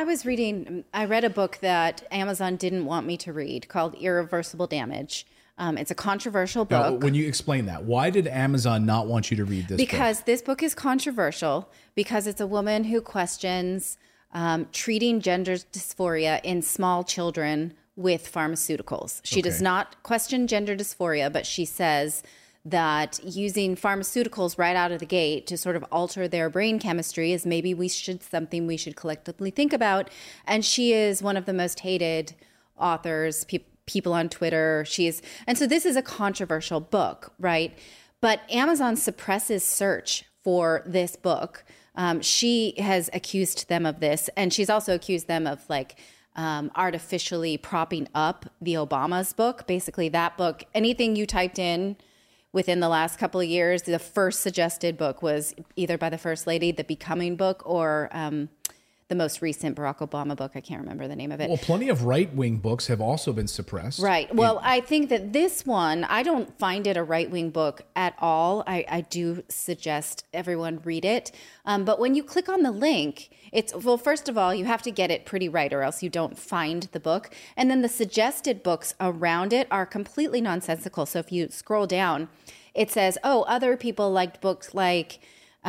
I read a book that Amazon didn't want me to read called Irreversible Damage. It's a controversial book. Now, when you explain that, why did Amazon not want you to read this because book? This book is controversial because it's a woman who questions treating gender dysphoria in small children with pharmaceuticals. She does not question gender dysphoria, but she says that using pharmaceuticals right out of the gate to sort of alter their brain chemistry is maybe something we should collectively think about. And she is one of the most hated authors, people on Twitter. And so this is a controversial book, right? But Amazon suppresses search for this book. She has accused them of this, and she's also accused them of artificially propping up the Obama's book. Basically, that book, anything you typed in within the last couple of years, the first suggested book was either by the First Lady, the Becoming book, or the most recent Barack Obama book. I can't remember the name of it. Well, plenty of right-wing books have also been suppressed. Right. Well, I think that this one, I don't find it a right-wing book at all. I do suggest everyone read it. But when you click on the link, first of all, you have to get it pretty right or else you don't find the book. And then the suggested books around it are completely nonsensical. So if you scroll down, it says, other people liked books like,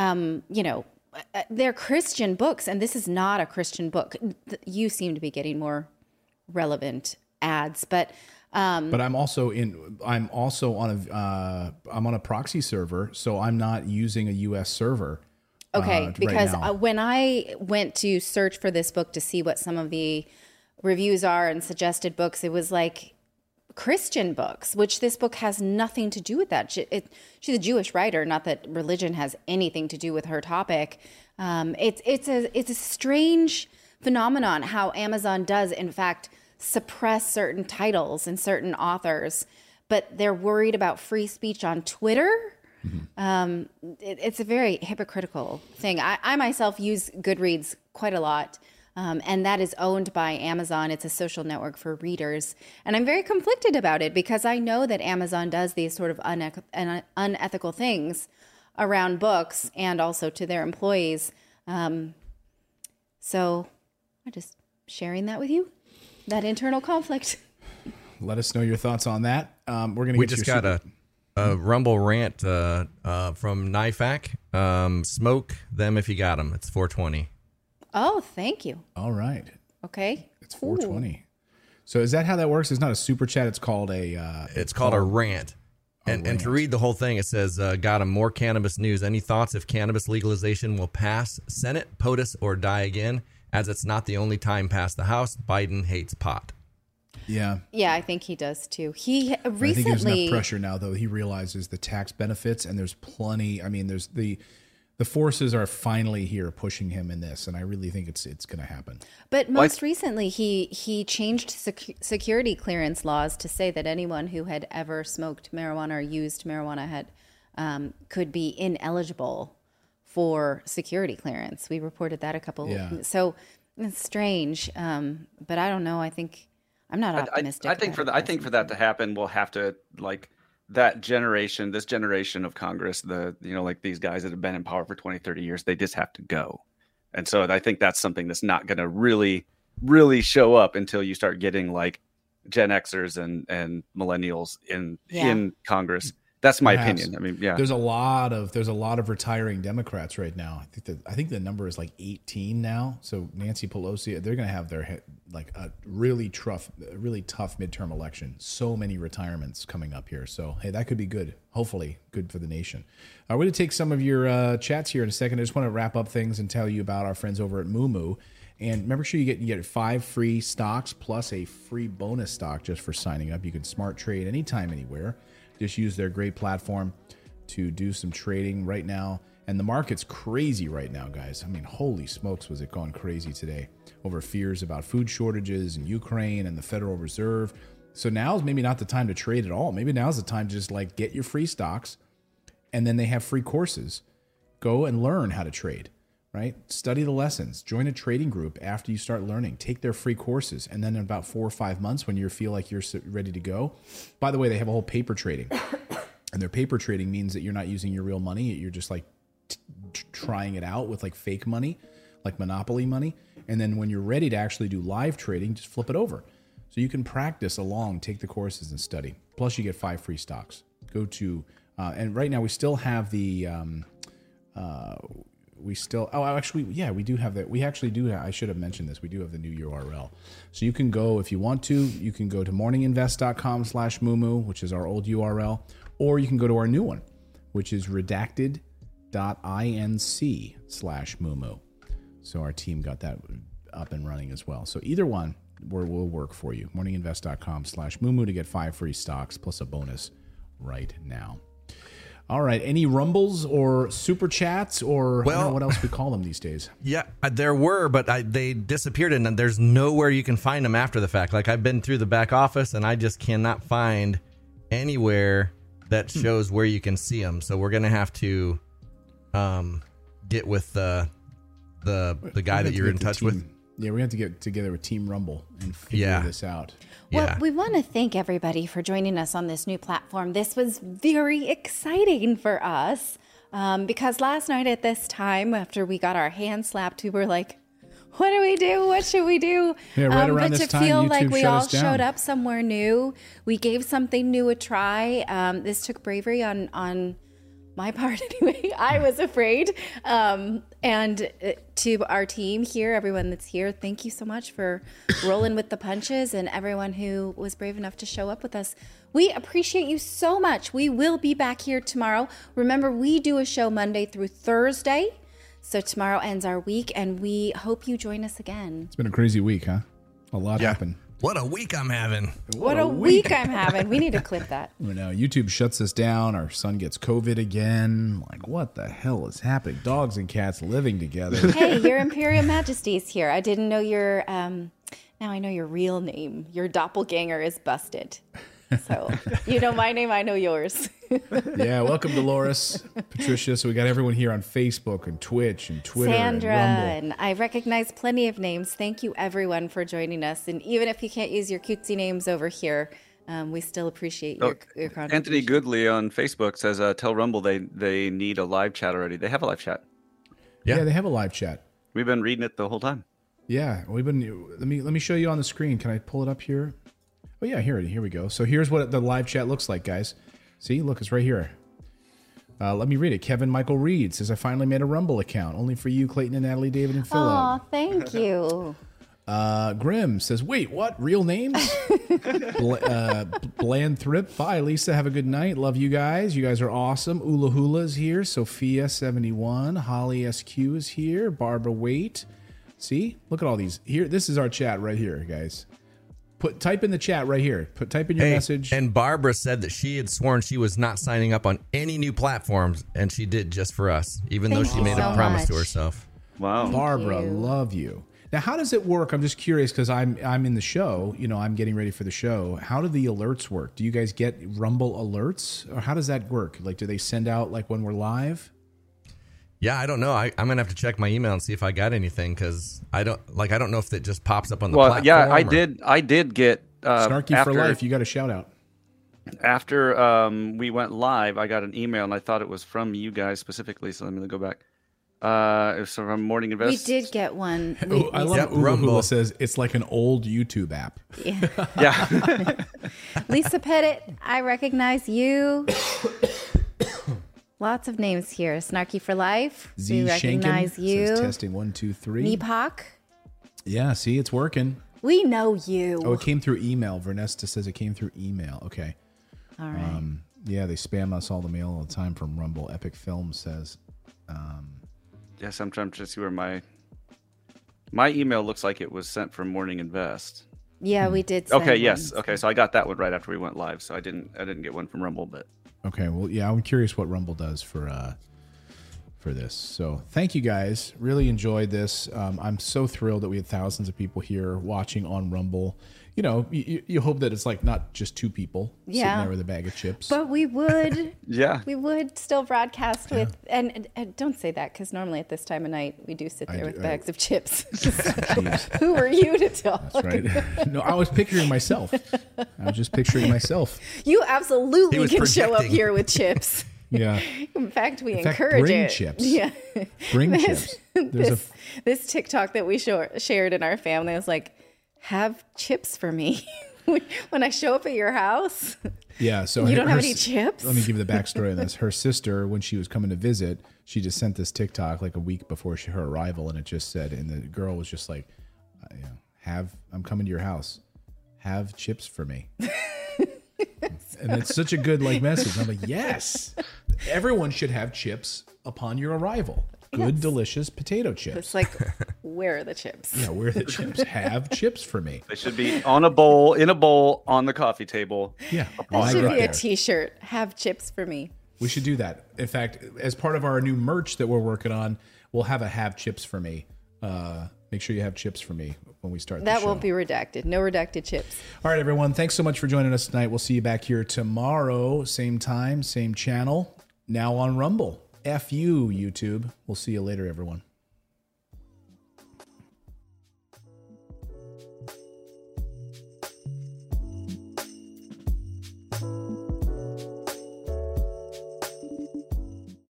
they're Christian books, and this is not a Christian book. You seem to be getting more relevant ads, but I'm also on a proxy server, so I'm not using a US server. Okay, because right when I went to search for this book to see what some of the reviews are and suggested books, it was like Christian books, which this book has nothing to do with that. She's a Jewish writer, not that religion has anything to do with her topic. It's a strange phenomenon how Amazon does, in fact, suppress certain titles and certain authors, but they're worried about free speech on Twitter. Mm-hmm. It's a very hypocritical thing. I myself use Goodreads quite a lot. And that is owned by Amazon. It's a social network for readers. And I'm very conflicted about it because I know that Amazon does these sort of unethical things around books and also to their employees. So I'm just sharing that with you, that internal conflict. Let us know your thoughts on that. We just got a Rumble rant from NIFAC. Smoke them if you got them. It's 420. Oh, thank you. All right. Okay. It's 420. Ooh. So is that how that works? It's not a super chat. It's called a... it's called a rant. And to read the whole thing, it says, got him more cannabis news. Any thoughts if cannabis legalization will pass Senate, POTUS, or die again? As it's not the only time past the House. Biden hates pot. Yeah. Yeah, I think he does too. He recently... I think there's enough pressure now, though. He realizes the tax benefits, and there's plenty... I mean, there's the forces are finally here pushing him in this, and I really think it's going to happen. But most recently, he changed security clearance laws to say that anyone who had ever smoked marijuana or used marijuana could be ineligible for security clearance. We reported that a couple. Yeah. So it's strange, but I don't know. I think I'm not optimistic. I think for that to happen, we'll have to this generation of Congress, these guys that have been in power for 20, 30 years, they just have to go. And so I think that's something that's not going to really, really show up until you start getting like Gen Xers and millennials in Congress. That's my opinion. I mean, yeah. There's a lot of retiring Democrats right now. I think the number is like 18 now. So Nancy Pelosi, they're going to have their a really tough midterm election. So many retirements coming up here. So hey, that could be good. Hopefully, good for the nation. We're going to take some of your chats here in a second. I just want to wrap up things and tell you about our friends over at Moomoo. And make sure you get 5 free stocks plus a free bonus stock just for signing up. You can smart trade anytime, anywhere. Just use their great platform to do some trading right now. And the market's crazy right now, guys. I mean, holy smokes, was it going crazy today over fears about food shortages in Ukraine and the Federal Reserve. So now's maybe not the time to trade at all. Maybe now's the time to just get your free stocks, and then they have free courses. Go and learn how to trade, right? Study the lessons. Join a trading group after you start learning. Take their free courses. And then in about 4 or 5 months, when you feel like you're ready to go, by the way, they have a whole paper trading. And their paper trading means that you're not using your real money. You're just trying it out with fake money. like Monopoly money. And then when you're ready to actually do live trading, just flip it over. So you can practice along, take the courses and study. Plus you get 5 free stocks. Go to, and right now we still have the, we do have that. We actually do. I should have mentioned this. We do have the new URL. So you can go, if you want to, you can go to morninginvest.com/Mumu, which is our old URL, or you can go to our new one, which is redacted.inc/Mumu. So our team got that up and running as well. So either one will work for you. morninginvest.com/Mumu to get 5 free stocks plus a bonus right now. All right. Any rumbles or super chats or I don't know what else we call them these days? Yeah, there were, but they disappeared, and there's nowhere you can find them after the fact. Like I've been through the back office, and I just cannot find anywhere that shows where you can see them. So we're gonna have to get with the guy that you're in touch with. Yeah, we have to get together with Team Rumble and figure this out. Well, we want to thank everybody for joining us on this new platform. This was very exciting for us because last night at this time, after we got our hands slapped, we were like, what do we do? What should we do? Yeah, right around but this to time, feel YouTube like we shut all us down. showed up somewhere new, we gave something new a try. This took bravery on my part anyway. I was afraid. And to our team here, everyone that's here, thank you so much for rolling with the punches and everyone who was brave enough to show up with us. We appreciate you so much. We will be back here tomorrow. Remember, we do a show Monday through Thursday. So tomorrow ends our week, and we hope you join us again. It's been a crazy week, huh? A lot happened. What a week I'm having. What a week I'm having. We need to clip that. Well, now YouTube shuts us down. Our son gets COVID again. Like, what the hell is happening? Dogs and cats living together. Hey, your Imperial Majesty's here. I didn't know your, now I know your real name. Your doppelganger is busted. So, you know my name, I know yours. Yeah, welcome Dolores, Patricia. So we got everyone here on Facebook and Twitch and Twitter Sandra, and Rumble. and I recognize plenty of names. Thank you, everyone, for joining us. And even if you can't use your cutesy names over here, we still appreciate your contribution. Anthony Goodley on Facebook says, tell Rumble they need a live chat already. They have a live chat. Yeah, they have a live chat. We've been reading it the whole time. Yeah, we've been. Let me show you on the screen. Can I pull it up here? Oh yeah, here we go. So here's what the live chat looks like, guys. See, look, it's right here. Let me read it. Kevin Michael Reed says, I finally made a Rumble account. Only for you, Clayton and Natalie, David and Philip. Oh, thank you. Grim says, wait, what? Real names? Blandthrip. Bye, Lisa. Have a good night. Love you guys. You guys are awesome. Ula Hula's here. Sophia71. Holly SQ is here. Barbara Waite. See? Look at all these. Here, this is our chat right here, guys. Type in the chat right here. Type in your message. And Barbara said that she had sworn she was not signing up on any new platforms, and she did just for us, even though she made a promise to herself. Wow. Barbara, love you. Now, how does it work? I'm just curious because I'm in the show. You know, I'm getting ready for the show. How do the alerts work? Do you guys get Rumble alerts, or how does that work? Like, do they send out like when we're live? Yeah, I don't know. I'm gonna have to check my email and see if I got anything because I don't know if it just pops up on the platform. Yeah, I did get Snarky for life. You got a shout out. After we went live, I got an email and I thought it was from you guys specifically. So let me go back. It was from Morning Invest. We did get one. I love Rumble says it's like an old YouTube app. Yeah. Lisa Pettit, I recognize you. Lots of names here. Snarky for Life. Z we recognize Shankin you. says testing 1, 2, 3. Neepak. Yeah, see, it's working. We know you. Oh, it came through email. Vernesta says it came through email. Okay. All right. Yeah, they spam us all the mail all the time from Rumble. Epic Films says. Yes, I'm trying to see where my email looks like it was sent from Morning Invest. Yeah, we did. Okay, yes. Okay, so I got that one right after we went live. So I didn't get one from Rumble, but. Okay, well, yeah, I'm curious what Rumble does for this. So thank you guys. Really enjoyed this. I'm so thrilled that we had thousands of people here watching on Rumble. You know, you hope that it's like not just 2 people sitting there with a bag of chips. But we would. Yeah. We would still broadcast with, and don't say that because normally at this time of night we do sit there with bags of chips. Who are you to talk? That's right. No, I was picturing myself. I was just picturing myself. You absolutely can show up here with chips. Yeah. In fact, we In fact, encourage bring it. chips. Yeah. Bring chips. This TikTok that we shared in our family was like, have chips for me. When I show up at your house, yeah. So you don't have any chips? Let me give you the backstory on this. Her sister, when she was coming to visit, she just sent this TikTok like a week before her arrival, and it just said, and the girl was just like, I'm coming to your house. Have chips for me. And it's such a good message. I'm like, yes, everyone should have chips upon your arrival. Good, delicious potato chips. It's like, where are the chips? Yeah, where are the chips? Have chips for me. They should be in a bowl, on the coffee table. Yeah. That should be a t-shirt. Have chips for me. We should do that. In fact, as part of our new merch that we're working on, we'll have a have chips for me. Make sure you have chips for me when we start the show. That won't be redacted. No redacted chips. All right, everyone. Thanks so much for joining us tonight. We'll see you back here tomorrow. Same time, same channel. Now on Rumble. F you, YouTube. We'll see you later, everyone.